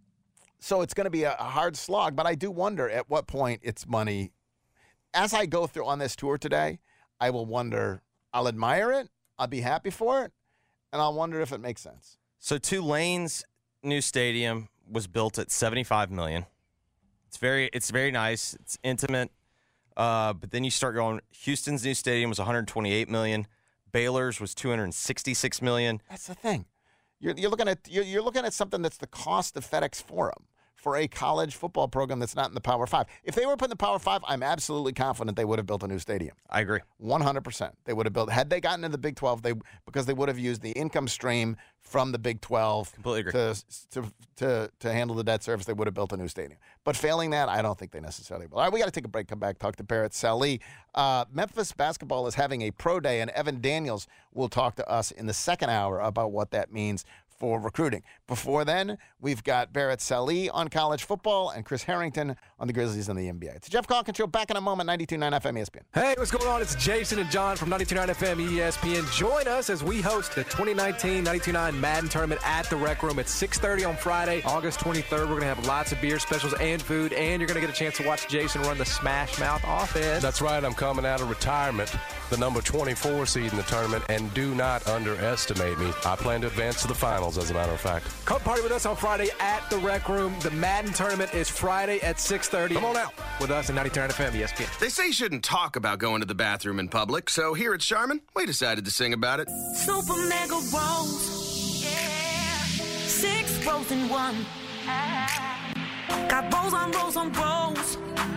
[SPEAKER 5] So it's going to be a hard slog, but I do wonder at what point it's money. As I go through on this tour today, I will wonder. I'll admire it. I'll be happy for it, and I'll wonder if it makes sense.
[SPEAKER 6] So Tulane's new stadium was built at $75 million. It's very nice. It's intimate. But then you start going. Houston's new stadium was $128 million. Baylor's was $266 million.
[SPEAKER 5] That's the thing. You're looking at something that's the cost of FedEx Forum for a college football program that's not in the Power 5. If they were put in the Power 5, I'm absolutely confident they would have built a new stadium.
[SPEAKER 6] I agree.
[SPEAKER 5] 100%. They would have built. Had they gotten into the Big 12, because they would have used the income stream from the Big 12
[SPEAKER 6] completely agree.
[SPEAKER 5] to handle the debt service, they would have built a new stadium. But failing that, I don't think they necessarily will. All right, we got to take a break, come back, talk to Barrett Sallee. Memphis basketball is having a pro day, and Evan Daniels will talk to us in the second hour about what that means for recruiting. Before then, we've got Barrett Sallee on college football and Chris Harrington on the Grizzlies and the NBA. It's the Jeff Calkins Show, back in a moment, 92.9 FM ESPN.
[SPEAKER 18] Hey, what's going on? It's Jason and John from 92.9 FM ESPN. Join us as we host the 2019 92.9 Madden Tournament at the Rec Room at 6:30 on Friday, August 23rd. We're going to have lots of beer specials and food, and you're going to get a chance to watch Jason run the Smash Mouth offense.
[SPEAKER 19] That's right. I'm coming out of retirement, the number 24 seed in the tournament, and do not underestimate me. I plan to advance to the finals, as a matter of fact.
[SPEAKER 18] Come party with us on Friday at the Rec Room. The Madden Tournament is Friday at 6:30.
[SPEAKER 19] Come on out
[SPEAKER 18] with us at 92.9 FM ESPN.
[SPEAKER 20] They say you shouldn't talk about going to the bathroom in public, so here at Charmin, we decided to sing about it.
[SPEAKER 4] Super Mega Rolls. Yeah. 6 rolls in one. Got rolls on rolls on rolls.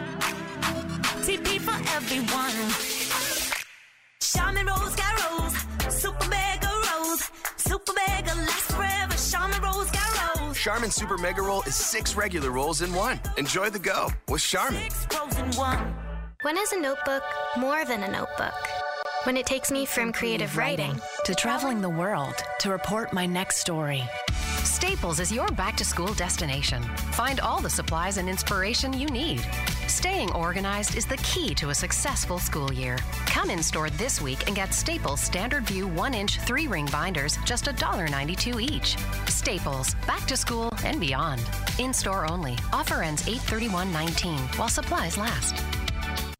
[SPEAKER 4] TP for everyone. Charmin rolls got rolls. Super Mega Rolls. Super Mega lasts forever. Charmin rolls got rolls.
[SPEAKER 20] Charmin Super Mega Roll is 6 regular rolls in one. Enjoy the go with Charmin.
[SPEAKER 4] 6 rolls in one.
[SPEAKER 21] When is a notebook more than a notebook? When it takes me from creative writing
[SPEAKER 22] to traveling the world to report my next story. Staples is your back-to-school destination. Find all the supplies and inspiration you need. Staying organized is the key to a successful school year. Come in store this week and get Staples Standard View 1-inch 3-ring binders, just $1.92 each. Staples, back to school and beyond. In-store only. Offer ends 8/31/19 while supplies last.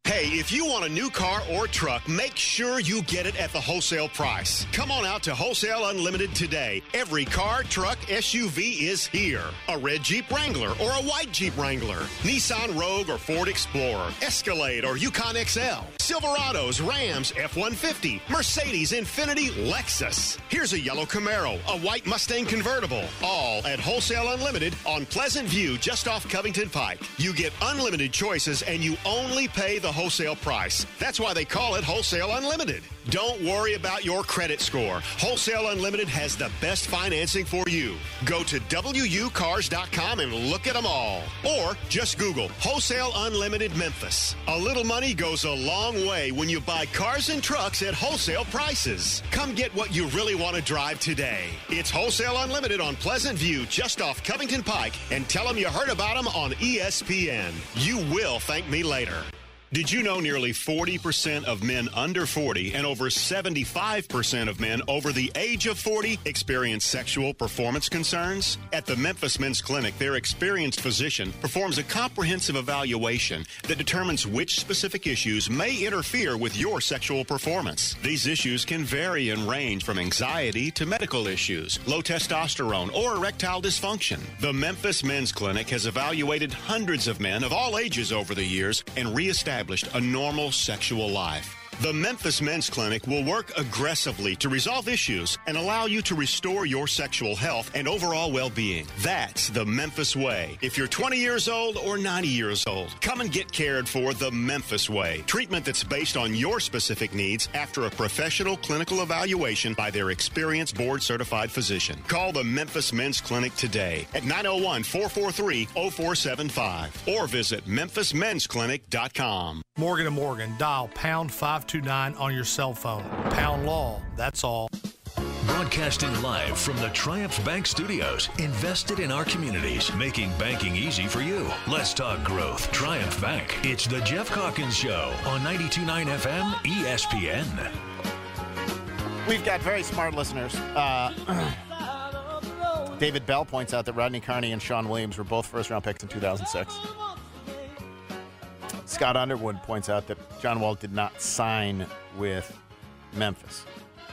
[SPEAKER 1] Hey, if you want a new car or truck, make sure you get it at the wholesale price. Come on out to Wholesale Unlimited today. Every car, truck, SUV is here. A red Jeep Wrangler or a white Jeep Wrangler. Nissan Rogue or Ford Explorer. Escalade or Yukon XL. Silverados, Rams, F-150, Mercedes, Infiniti, Lexus. Here's a yellow Camaro, a white Mustang convertible. All at Wholesale Unlimited on Pleasant View just off Covington Pike. You get unlimited choices and you only pay the wholesale price. That's why they call it Wholesale Unlimited. Don't worry about your credit score. Wholesale Unlimited has the best financing for you. Go to WUcars.com and look at them all. Or just Google Wholesale Unlimited Memphis. A little money goes a long way when you buy cars and trucks at wholesale prices. Come get what you really want to drive today. It's Wholesale Unlimited on Pleasant View just off Covington Pike, and tell them you heard about them on ESPN. You will thank me later. Did you know nearly 40% of men under 40 and over 75% of men over the age of 40 experience sexual performance concerns? At the Memphis Men's Clinic, their experienced physician performs a comprehensive evaluation that determines which specific issues may interfere with your sexual performance. These issues can vary and range from anxiety to medical issues, low testosterone, or erectile dysfunction. The Memphis Men's Clinic has evaluated hundreds of men of all ages over the years and reestablished a normal sexual life. The Memphis Men's Clinic will work aggressively to resolve issues and allow you to restore your sexual health and overall well-being. That's the Memphis way. If you're 20 years old or 90 years old, come and get cared for the Memphis way. Treatment that's based on your specific needs after a professional clinical evaluation by their experienced board-certified physician. Call the Memphis Men's Clinic today at 901-443-0475 or visit memphismensclinic.com.
[SPEAKER 3] Morgan & Morgan, dial pound 529 on your cell phone. Pound law, that's all.
[SPEAKER 2] Broadcasting live from the Triumph Bank Studios, invested in our communities, making banking easy for you. Let's talk growth. Triumph Bank. It's the Jeff Calkins Show on 92.9 FM ESPN.
[SPEAKER 5] We've got very smart listeners. David Bell points out that Rodney Carney and Sean Williams were both first-round picks in 2006. Scott Underwood points out that John Wall did not sign with Memphis.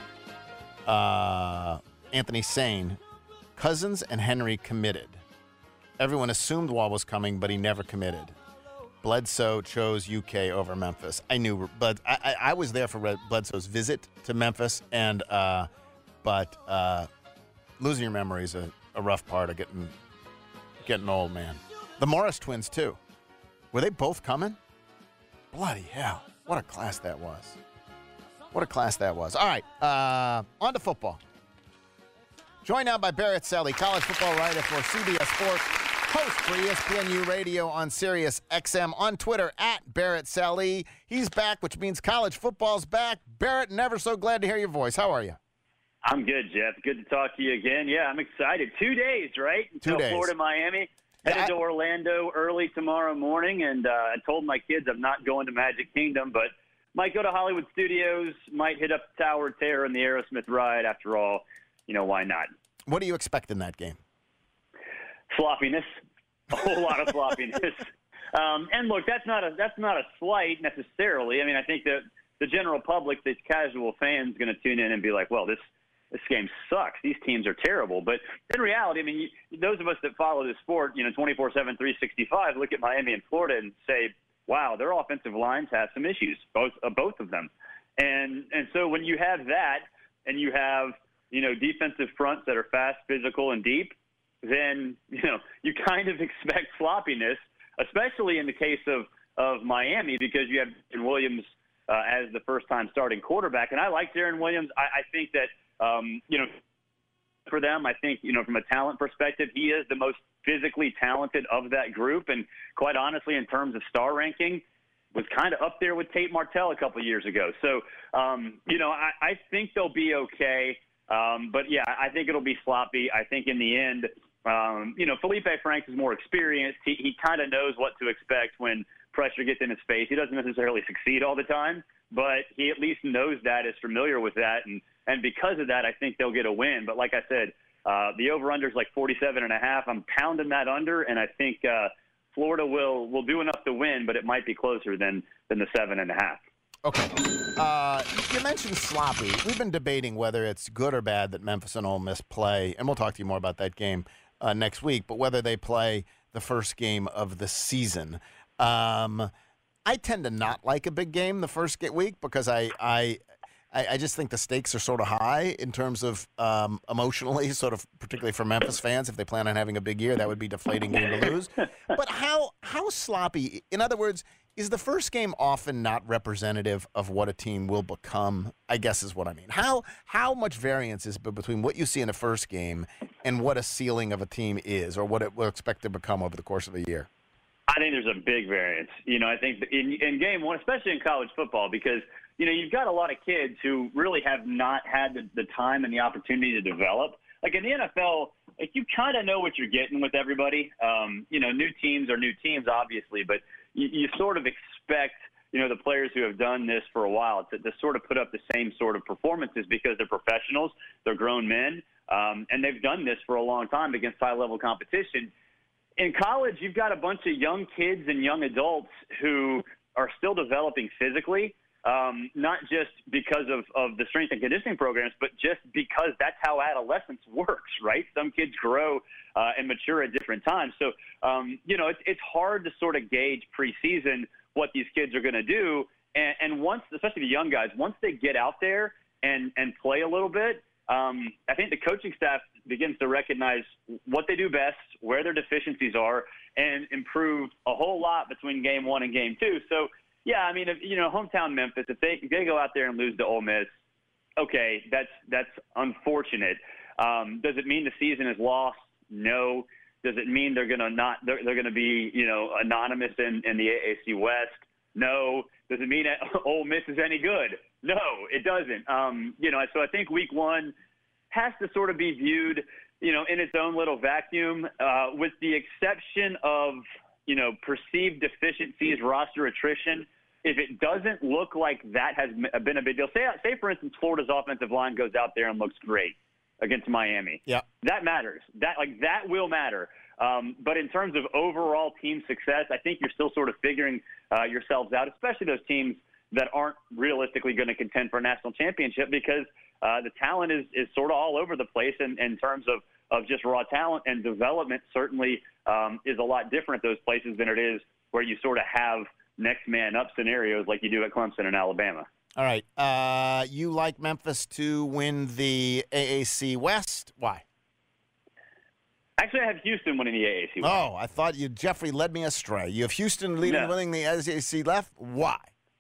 [SPEAKER 5] Anthony Sane, Cousins and Henry committed. Everyone assumed Wall was coming, but he never committed. Bledsoe chose UK over Memphis. I knew, but I was there for Bledsoe's visit to Memphis, and but losing your memory is a rough part of getting old, man. The Morris twins too. Were they both coming? Bloody hell. What a class that was. What a class that was. All right, on to football. Joined now by Barrett Selly, college football writer for CBS Sports, host for ESPNU Radio on Sirius XM, on Twitter at Barrett Selly. He's back, which means college football's back. Barrett, never so glad to hear your voice. How are you?
[SPEAKER 23] I'm good, Jeff. Good to talk to you again. Yeah, I'm excited. 2 days, right? Until
[SPEAKER 5] 2 days.
[SPEAKER 23] Florida, Miami. Headed to Orlando early tomorrow morning, and I told my kids I'm not going to Magic Kingdom, but might go to Hollywood Studios, might hit up Tower of Terror and the Aerosmith ride. After all, why not?
[SPEAKER 5] What do you expect in that game?
[SPEAKER 23] Sloppiness. A whole lot of sloppiness. And look, that's not a slight necessarily. I mean, I think that the general public, the casual fans, going to tune in and be like, well, this game sucks. These teams are terrible. But in reality, I mean, those of us that follow this sport, 24/7, 365, look at Miami and Florida and say, wow, their offensive lines have some issues, both of them. And so when you have that and you have, defensive fronts that are fast, physical, and deep, then, you kind of expect sloppiness, especially in the case of Miami, because you have Darren Williams as the first-time starting quarterback. And I like Darren Williams. I think that, for them, I think, from a talent perspective, he is the most physically talented of that group. And quite honestly, in terms of star ranking, was kind of up there with Tate Martell a couple of years ago. So, I think they'll be okay. But, yeah, I think it'll be sloppy. I think in the end, Felipe Franks is more experienced. He kind of knows what to expect when pressure gets in his face. He doesn't necessarily succeed all the time, but he at least knows that, is familiar with that. And because of that, I think they'll get a win. But like I said, the over-under is like 47.5. I'm pounding that under, and I think Florida will do enough to win, but it might be closer than the 7.5.
[SPEAKER 5] Okay. You mentioned sloppy. We've been debating whether it's good or bad that Memphis and Ole Miss play, and we'll talk to you more about that game next week, but whether they play the first game of the season. I tend to not like a big game the first week because I just think the stakes are sort of high in terms of emotionally, sort of particularly for Memphis fans. If they plan on having a big year, that would be a deflating game to lose. But how sloppy? In other words, is the first game often not representative of what a team will become? I guess is what I mean. How much variance is between what you see in the first game and what a ceiling of a team is, or what it will expect to become over the course of a year?
[SPEAKER 23] I think there's a big variance. I think in game one, especially in college football, because you've got a lot of kids who really have not had the time and the opportunity to develop. Like in the NFL, you kind of know what you're getting with everybody. New teams are new teams, obviously, but you sort of expect, the players who have done this for a while to sort of put up the same sort of performances because they're professionals, they're grown men, and they've done this for a long time against high-level competition. In college, you've got a bunch of young kids and young adults who are still developing physically, not just because of the strength and conditioning programs, but just because that's how adolescence works, right? Some kids grow and mature at different times. So, it's hard to sort of gauge preseason what these kids are going to do. And once, especially the young guys, once they get out there and play a little bit, I think the coaching staff begins to recognize what they do best, where their deficiencies are, and improve a whole lot between game one and game two. So, yeah, I mean, hometown Memphis, if they go out there and lose to Ole Miss, okay, that's unfortunate. Does it mean the season is lost? No. Does it mean they're going to be anonymous in the AAC West? No. Does it mean that Ole Miss is any good? No, it doesn't. So I think week one has to sort of be viewed, in its own little vacuum, with the exception of, perceived deficiencies, roster attrition. If it doesn't look like that has been a big deal, say for instance, Florida's offensive line goes out there and looks great against Miami.
[SPEAKER 5] Yeah,
[SPEAKER 23] that matters. That will matter. But in terms of overall team success, I think you're still sort of figuring yourselves out, especially those teams that aren't realistically going to contend for a national championship because the talent is sort of all over the place in terms of just raw talent, and development certainly is a lot different at those places than it is where you sort of have next man up scenarios like you do at Clemson and Alabama.
[SPEAKER 5] All right. You like Memphis to win the AAC West? Why?
[SPEAKER 23] Actually, I have Houston winning the AAC West.
[SPEAKER 5] Oh, I thought Jeffrey led me astray. You have Houston winning the AAC left? Why?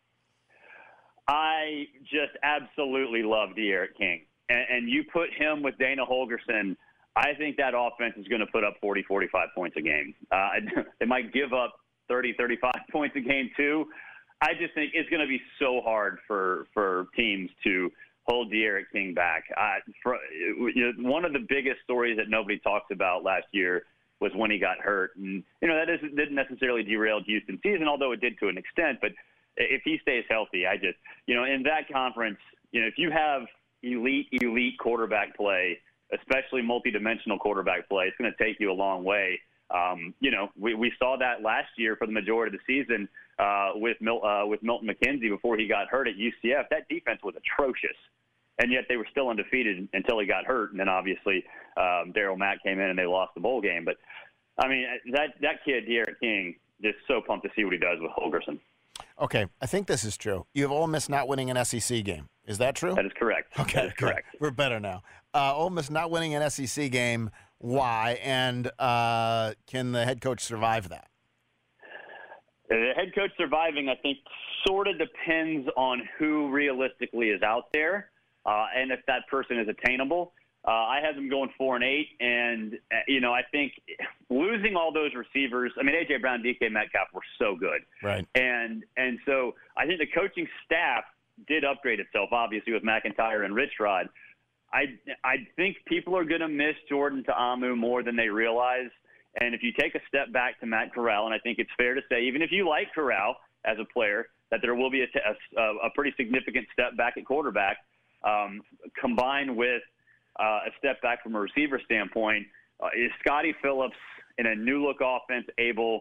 [SPEAKER 23] I just absolutely love De'Aaron King. And you put him with Dana Holgorsen, I think that offense is going to put up 40, 45 points a game. They might give up 30, 35 points a game too. I just think it's going to be so hard for teams to hold De'Aaron King back. One of the biggest stories that nobody talks about last year was when he got hurt. And, that didn't necessarily derail Houston's season, although it did to an extent. But if he stays healthy, in that conference, if you have elite quarterback play, especially multidimensional quarterback play, it's going to take you a long way. We saw that last year for the majority of the season with Milton McKenzie before he got hurt at UCF. That defense was atrocious, and yet they were still undefeated until he got hurt. And then obviously Darryl Mack came in and they lost the bowl game. But I mean, that kid, De'Aaron King, just so pumped to see what he does with Holgorsen.
[SPEAKER 5] Okay, I think this is true. You have Ole Miss not winning an SEC game. Is that true?
[SPEAKER 23] That is correct.
[SPEAKER 5] Okay,
[SPEAKER 23] that is correct.
[SPEAKER 5] We're better now. Ole Miss not winning an SEC game. Why? And can the head coach survive that?
[SPEAKER 23] The head coach surviving, I think, sort of depends on who realistically is out there and if that person is attainable. I have them going 4-8, and I think losing all those receivers. I mean, A.J. Brown, DK Metcalf were so good,
[SPEAKER 5] right?
[SPEAKER 23] And so I think the coaching staff did upgrade itself, obviously with McIntyre and Rich Rod. I think people are going to miss Jordan Ta'amu more than they realize. And if you take a step back to Matt Corral, and I think it's fair to say, even if you like Corral as a player, that there will be a pretty significant step back at quarterback, combined with a step back from a receiver standpoint. Is Scotty Phillips in a new-look offense able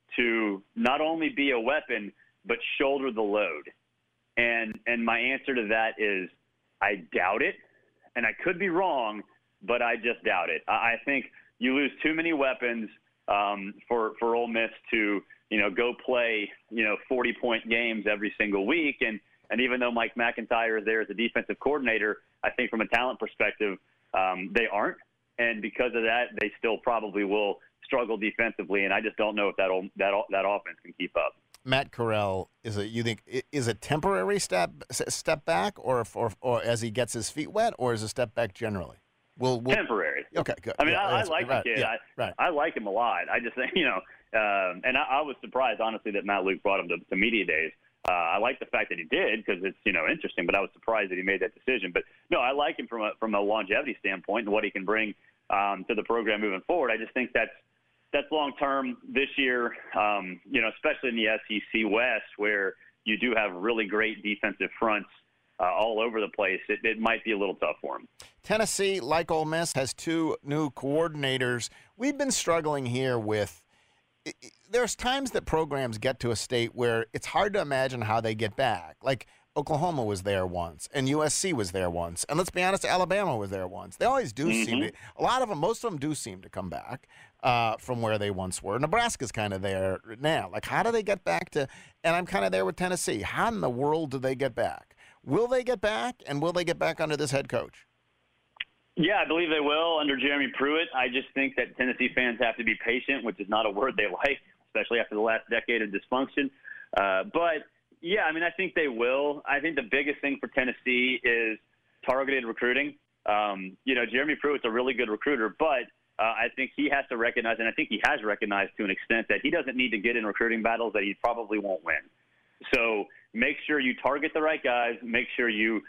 [SPEAKER 23] to not only be a weapon but shoulder the load? And my answer to that is I doubt it, and I could be wrong, but I just doubt it. I think you lose too many weapons for Ole Miss to go play 40-point games every single week. And even though Mike McIntyre is there as a defensive coordinator, I think from a talent perspective they aren't, and because of that, they still probably will struggle defensively. And I just don't know if that offense can keep up.
[SPEAKER 5] Matt Corral is a temporary step back, or as he gets his feet wet, or is a step back generally?
[SPEAKER 23] Temporary.
[SPEAKER 5] Okay, good.
[SPEAKER 23] I mean,
[SPEAKER 5] yeah,
[SPEAKER 23] I like the kid.
[SPEAKER 5] Yeah, right.
[SPEAKER 23] I like him a lot. I just think, and I was surprised, honestly, that Matt Luke brought him to media days. I like the fact that he did because it's interesting, but I was surprised that he made that decision. But no, I like him from a longevity standpoint and what he can bring to the program moving forward. I just think that's long term this year, especially in the SEC West, where you do have really great defensive fronts all over the place. It might be a little tough for him.
[SPEAKER 5] Tennessee, like Ole Miss, has two new coordinators. We've been struggling here with. There's times that programs get to a state where it's hard to imagine how they get back. Like Oklahoma was there once, and USC was there once, and let's be honest, Alabama was there once. They always do seem to. A lot of them, most of them, do seem to come back from where they once were. Nebraska's kind of there now. Like, how do they get back to? And I'm kind of there with Tennessee. How in the world do they get back? Will they get back, and will they get back under this head coach?
[SPEAKER 23] Yeah, I believe they will under Jeremy Pruitt. I just think that Tennessee fans have to be patient, which is not a word they like, especially after the last decade of dysfunction. But, yeah, I mean, I think they will. I think the biggest thing for Tennessee is targeted recruiting. Jeremy Pruitt's a really good recruiter, but I think he has to recognize, and I think he has recognized to an extent, that he doesn't need to get in recruiting battles that he probably won't win. So make sure you target the right guys. Make sure you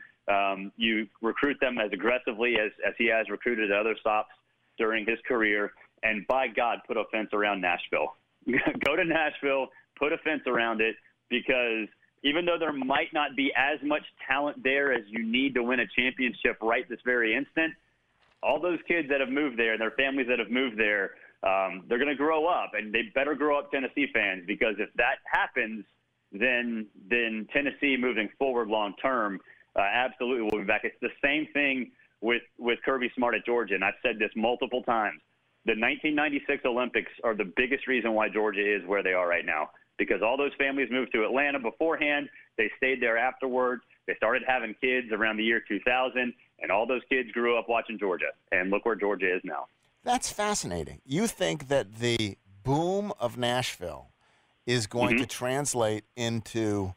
[SPEAKER 23] recruit them as aggressively as he has recruited at other stops during his career. And by God, put a fence around Nashville. Go to Nashville, put a fence around it, because even though there might not be as much talent there as you need to win a championship right this very instant, all those kids that have moved there and their families that have moved there, they're going to grow up, and they better grow up Tennessee fans, because if that happens, then Tennessee moving forward long term absolutely will be back. It's the same thing with Kirby Smart at Georgia, and I've said this multiple times. The 1996 Olympics are the biggest reason why Georgia is where they are right now, because all those families moved to Atlanta beforehand. They stayed there afterwards. They started having kids around the year 2000, and all those kids grew up watching Georgia, and look where Georgia is now.
[SPEAKER 5] That's fascinating. You think that the boom of Nashville is going to translate into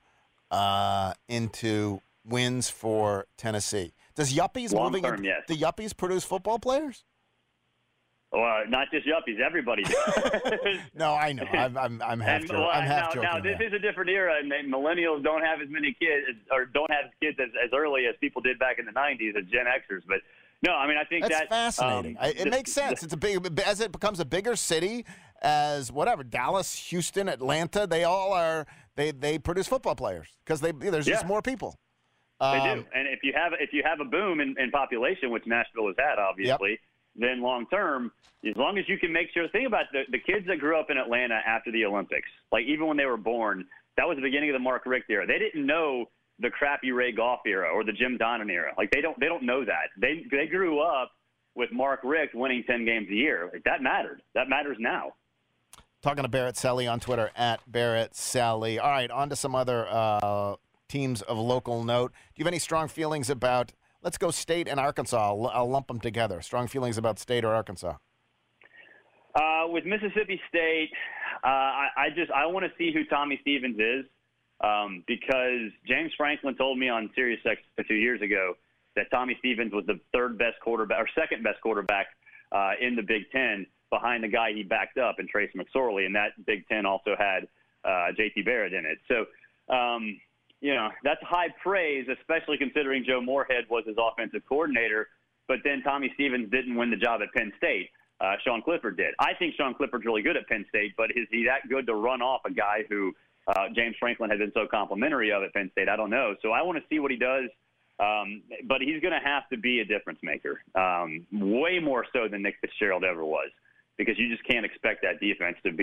[SPEAKER 5] wins for Tennessee? Does Yuppies the Yuppies produce football players?
[SPEAKER 23] Well, not just Yuppies, everybody does.
[SPEAKER 5] No, I know. I'm half joking.
[SPEAKER 23] Now this is a different era, and millennials don't have as many kids, or don't have kids as early as people did back in the '90s as Gen Xers. But no, I mean, I think
[SPEAKER 5] that's fascinating. It makes sense. It's as it becomes a bigger city, as whatever Dallas, Houston, Atlanta, they all are. They produce football players because there's just more people.
[SPEAKER 23] They do, and if you have a boom in population, which Nashville has had, obviously, then long term, as long as you can make sure. Think about the kids that grew up in Atlanta after the Olympics. Like, even when they were born, that was the beginning of the Mark Richt era. They didn't know the crappy Ray Goff era or the Jim Donnan era. Like, they don't know that. They grew up with Mark Richt winning 10 games a year. Like, that mattered. That matters now.
[SPEAKER 5] Talking to Barrett Sally on Twitter at Barrett Sally. All right, on to some other teams of local note. Do you have any strong feelings about? Let's go State and Arkansas. I'll lump them together. Strong feelings about State or Arkansas?
[SPEAKER 23] With Mississippi State, I want to see who Tommy Stevens is, because James Franklin told me on SiriusXM 2 years ago that Tommy Stevens was the third best quarterback or second best quarterback in the Big Ten, behind the guy he backed up in Trace McSorley, and that Big Ten also had J.T. Barrett in it. So, that's high praise, especially considering Joe Moorhead was his offensive coordinator, but then Tommy Stevens didn't win the job at Penn State. Sean Clifford did. I think Sean Clifford's really good at Penn State, but is he that good to run off a guy who James Franklin had been so complimentary of at Penn State? I don't know. So I want to see what he does, but he's going to have to be a difference maker, way more so than Nick Fitzgerald ever was, because you just can't expect that defense to be,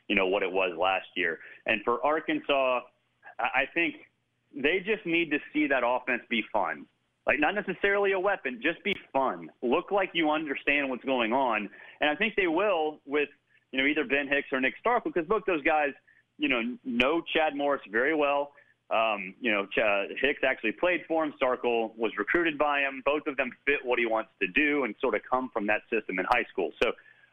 [SPEAKER 23] what it was last year. And for Arkansas, I think they just need to see that offense be fun. Like, not necessarily a weapon, just be fun. Look like you understand what's going on. And I think they will with, either Ben Hicks or Nick Starkel, because both those guys, know Chad Morris very well. Hicks actually played for him. Starkel was recruited by him. Both of them fit what he wants to do and sort of come from that system in high school. So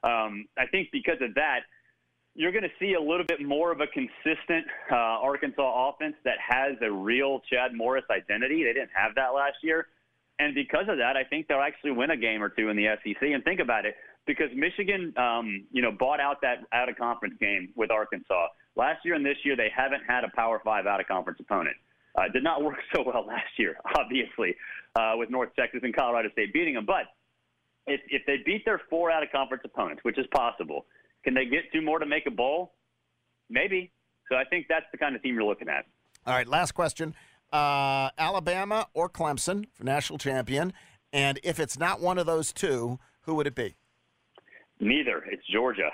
[SPEAKER 23] I think because of that, you're going to see a little bit more of a consistent Arkansas offense that has a real Chad Morris identity. They didn't have that last year. And because of that, I think they'll actually win a game or two in the SEC. And think about it, because Michigan, bought out that out-of-conference game with Arkansas. Last year and this year, they haven't had a Power 5 out-of-conference opponent. It did not work so well last year, obviously, with North Texas and Colorado State beating them. But if they beat their 4 out-of-conference opponents, which is possible, can they get 2 more to make a bowl? Maybe. So I think that's the kind of team you're looking at.
[SPEAKER 5] All right, last question. Alabama or Clemson for national champion? And if it's not one of those two, who would it be?
[SPEAKER 23] Neither. It's Georgia.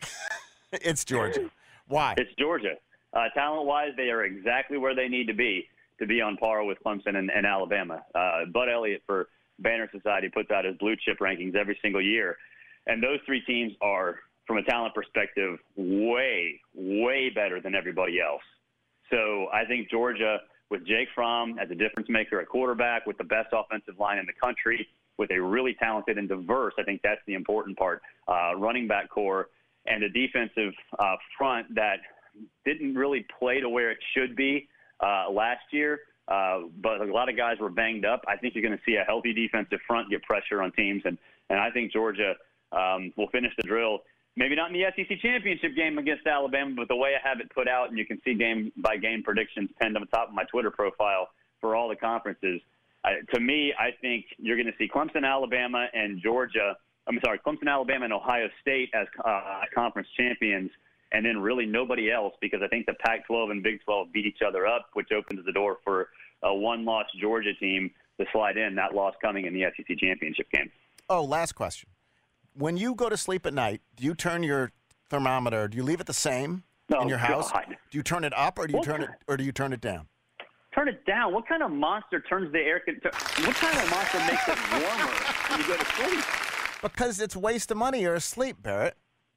[SPEAKER 5] It's Georgia. Why?
[SPEAKER 23] It's Georgia. Talent-wise, they are exactly where they need to be on par with Clemson and Alabama. Bud Elliott for Banner Society puts out his blue chip rankings every single year. And those 3 teams are, from a talent perspective, way, way better than everybody else. So I think Georgia, with Jake Fromm as a difference maker at quarterback, with the best offensive line in the country, with a really talented and diverse, I think that's the important part, running back core, and a defensive front that didn't really play to where it should be last year, but a lot of guys were banged up. I think you're going to see a healthy defensive front get pressure on teams, and I think Georgia will finish the drill. Maybe not in the SEC championship game against Alabama, but the way I have it put out, and you can see game-by-game predictions pinned on the top of my Twitter profile for all the conferences. To me, I think you're going to see Clemson, Alabama, and Clemson, Alabama, and Ohio State as conference champions, and then really nobody else, because I think the Pac-12 and Big 12 beat each other up, which opens the door for a one-loss Georgia team to slide in, that loss coming in the SEC championship game.
[SPEAKER 5] Oh, last question. When you go to sleep at night, do you turn your thermometer, do you leave it the same in your house?
[SPEAKER 23] God.
[SPEAKER 5] Do you turn it up or do you turn it down?
[SPEAKER 23] Turn it down. What kind of monster turns the air conditioner? What kind of monster makes it warmer when you go to sleep?
[SPEAKER 5] Because it's a waste of money. You're asleep, Barrett.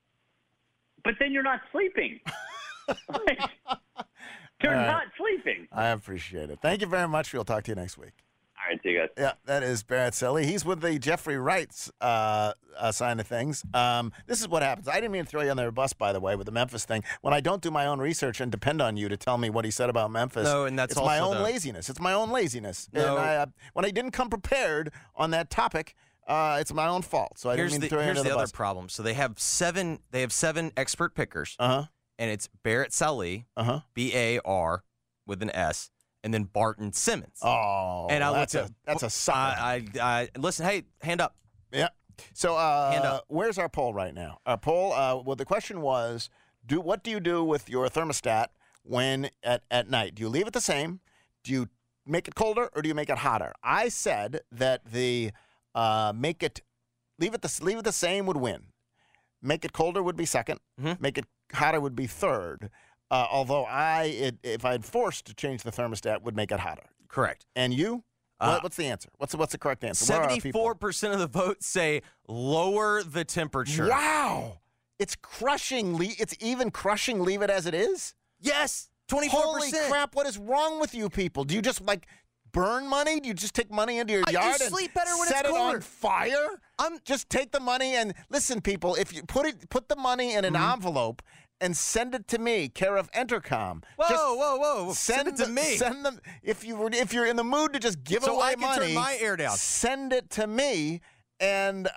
[SPEAKER 23] But then you're not sleeping. You're not sleeping.
[SPEAKER 5] I appreciate it. Thank you very much. We'll talk to you next week.
[SPEAKER 23] All right, see you guys.
[SPEAKER 5] Yeah, that is Barrett Selly. He's with the Jeffrey Wright's side of things. This is what happens. I didn't mean to throw you on their bus, by the way, with the Memphis thing. When I don't do my own research and depend on you to tell me what he said about Memphis,
[SPEAKER 6] no, and that's
[SPEAKER 5] it's my own laziness. It's my own laziness.
[SPEAKER 6] No.
[SPEAKER 5] And when I didn't come prepared on that topic, it's my own fault. So I didn't mean to throw you under the bus.
[SPEAKER 6] Here's the other problem. So they have seven expert pickers, and it's Barrett Selly, B-A-R with an S, and then Barton Simmons.
[SPEAKER 5] Oh,
[SPEAKER 6] and
[SPEAKER 5] that's a sucker.
[SPEAKER 6] I listen. Hey, hand up.
[SPEAKER 5] Yeah. So
[SPEAKER 6] hand up.
[SPEAKER 5] Where's our poll right now? Our poll. Well, the question was, what do you do with your thermostat when at night? Do you leave it the same? Do you make it colder or do you make it hotter? I said that the leave it the same would win. Make it colder would be second.
[SPEAKER 6] Mm-hmm.
[SPEAKER 5] Make it hotter would be third. Although if I had forced to change the thermostat, would make it hotter.
[SPEAKER 6] Correct.
[SPEAKER 5] And you? What's the answer? What's the correct answer?
[SPEAKER 6] 74% of the votes say lower the temperature.
[SPEAKER 5] Wow. It's crushing. It's even crushing. Leave it as it is?
[SPEAKER 6] Yes. 24%.
[SPEAKER 5] Holy crap. What is wrong with you people? Do you just burn money? Do you just take money into your yard and
[SPEAKER 6] sleep better when
[SPEAKER 5] set
[SPEAKER 6] it's
[SPEAKER 5] it
[SPEAKER 6] colder.
[SPEAKER 5] on fire? Just take the money and listen, people. If you put the money in an envelope and send it to me, care of Entercom.
[SPEAKER 6] Whoa! Send it to me.
[SPEAKER 5] Send them if you're in the mood to just give away
[SPEAKER 6] so I can
[SPEAKER 5] money.
[SPEAKER 6] turn my air down.
[SPEAKER 5] Send it to me, and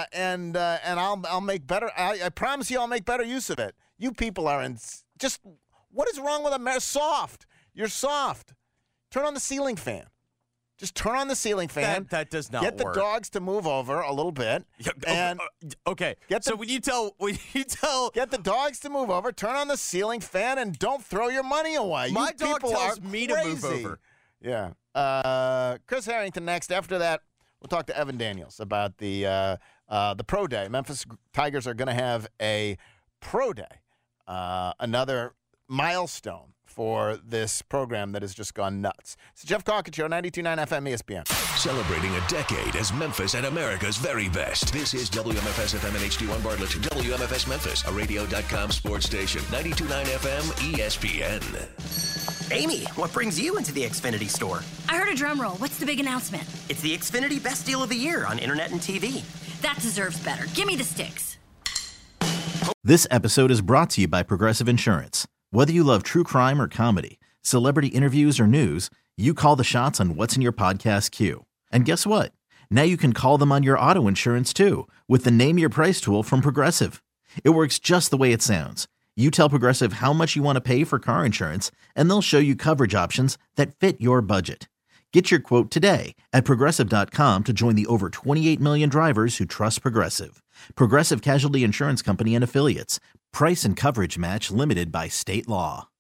[SPEAKER 5] I'll make better. I promise you, I'll make better use of it. You people are just. What is wrong with America? Soft. You're soft. Turn on the ceiling fan. Just turn on the ceiling fan.
[SPEAKER 6] That does not
[SPEAKER 5] work. Get the dogs to move over a little bit. And
[SPEAKER 6] okay. When you tell
[SPEAKER 5] get the dogs to move over, turn on the ceiling fan, and don't throw your money away.
[SPEAKER 6] My
[SPEAKER 5] you
[SPEAKER 6] dog
[SPEAKER 5] people
[SPEAKER 6] tells
[SPEAKER 5] are
[SPEAKER 6] me
[SPEAKER 5] crazy.
[SPEAKER 6] to move over.
[SPEAKER 5] Yeah. Chris Harrington next. After that, we'll talk to Evan Daniels about the pro day. Memphis Tigers are going to have a pro day another milestone for this program that has just gone nuts. It's the Jeff Calkins Show, 92.9 FM ESPN.
[SPEAKER 2] Celebrating a decade as Memphis at America's very best. This is WMFS FM and HD1 Bartlett. WMFS Memphis, a radio.com sports station. 92.9 FM ESPN.
[SPEAKER 7] Amy, what brings you into the Xfinity store?
[SPEAKER 8] I heard a drum roll. What's the big announcement?
[SPEAKER 7] It's the Xfinity Best Deal of the Year on internet and TV.
[SPEAKER 8] That deserves better. Give me the sticks.
[SPEAKER 9] This episode is brought to you by Progressive Insurance. Whether you love true crime or comedy, celebrity interviews or news, you call the shots on what's in your podcast queue. And guess what? Now you can call them on your auto insurance too with the Name Your Price tool from Progressive. It works just the way it sounds. You tell Progressive how much you want to pay for car insurance, and they'll show you coverage options that fit your budget. Get your quote today at Progressive.com to join the over 28 million drivers who trust Progressive. Progressive Casualty Insurance Company and Affiliates. Price and coverage match limited by state law.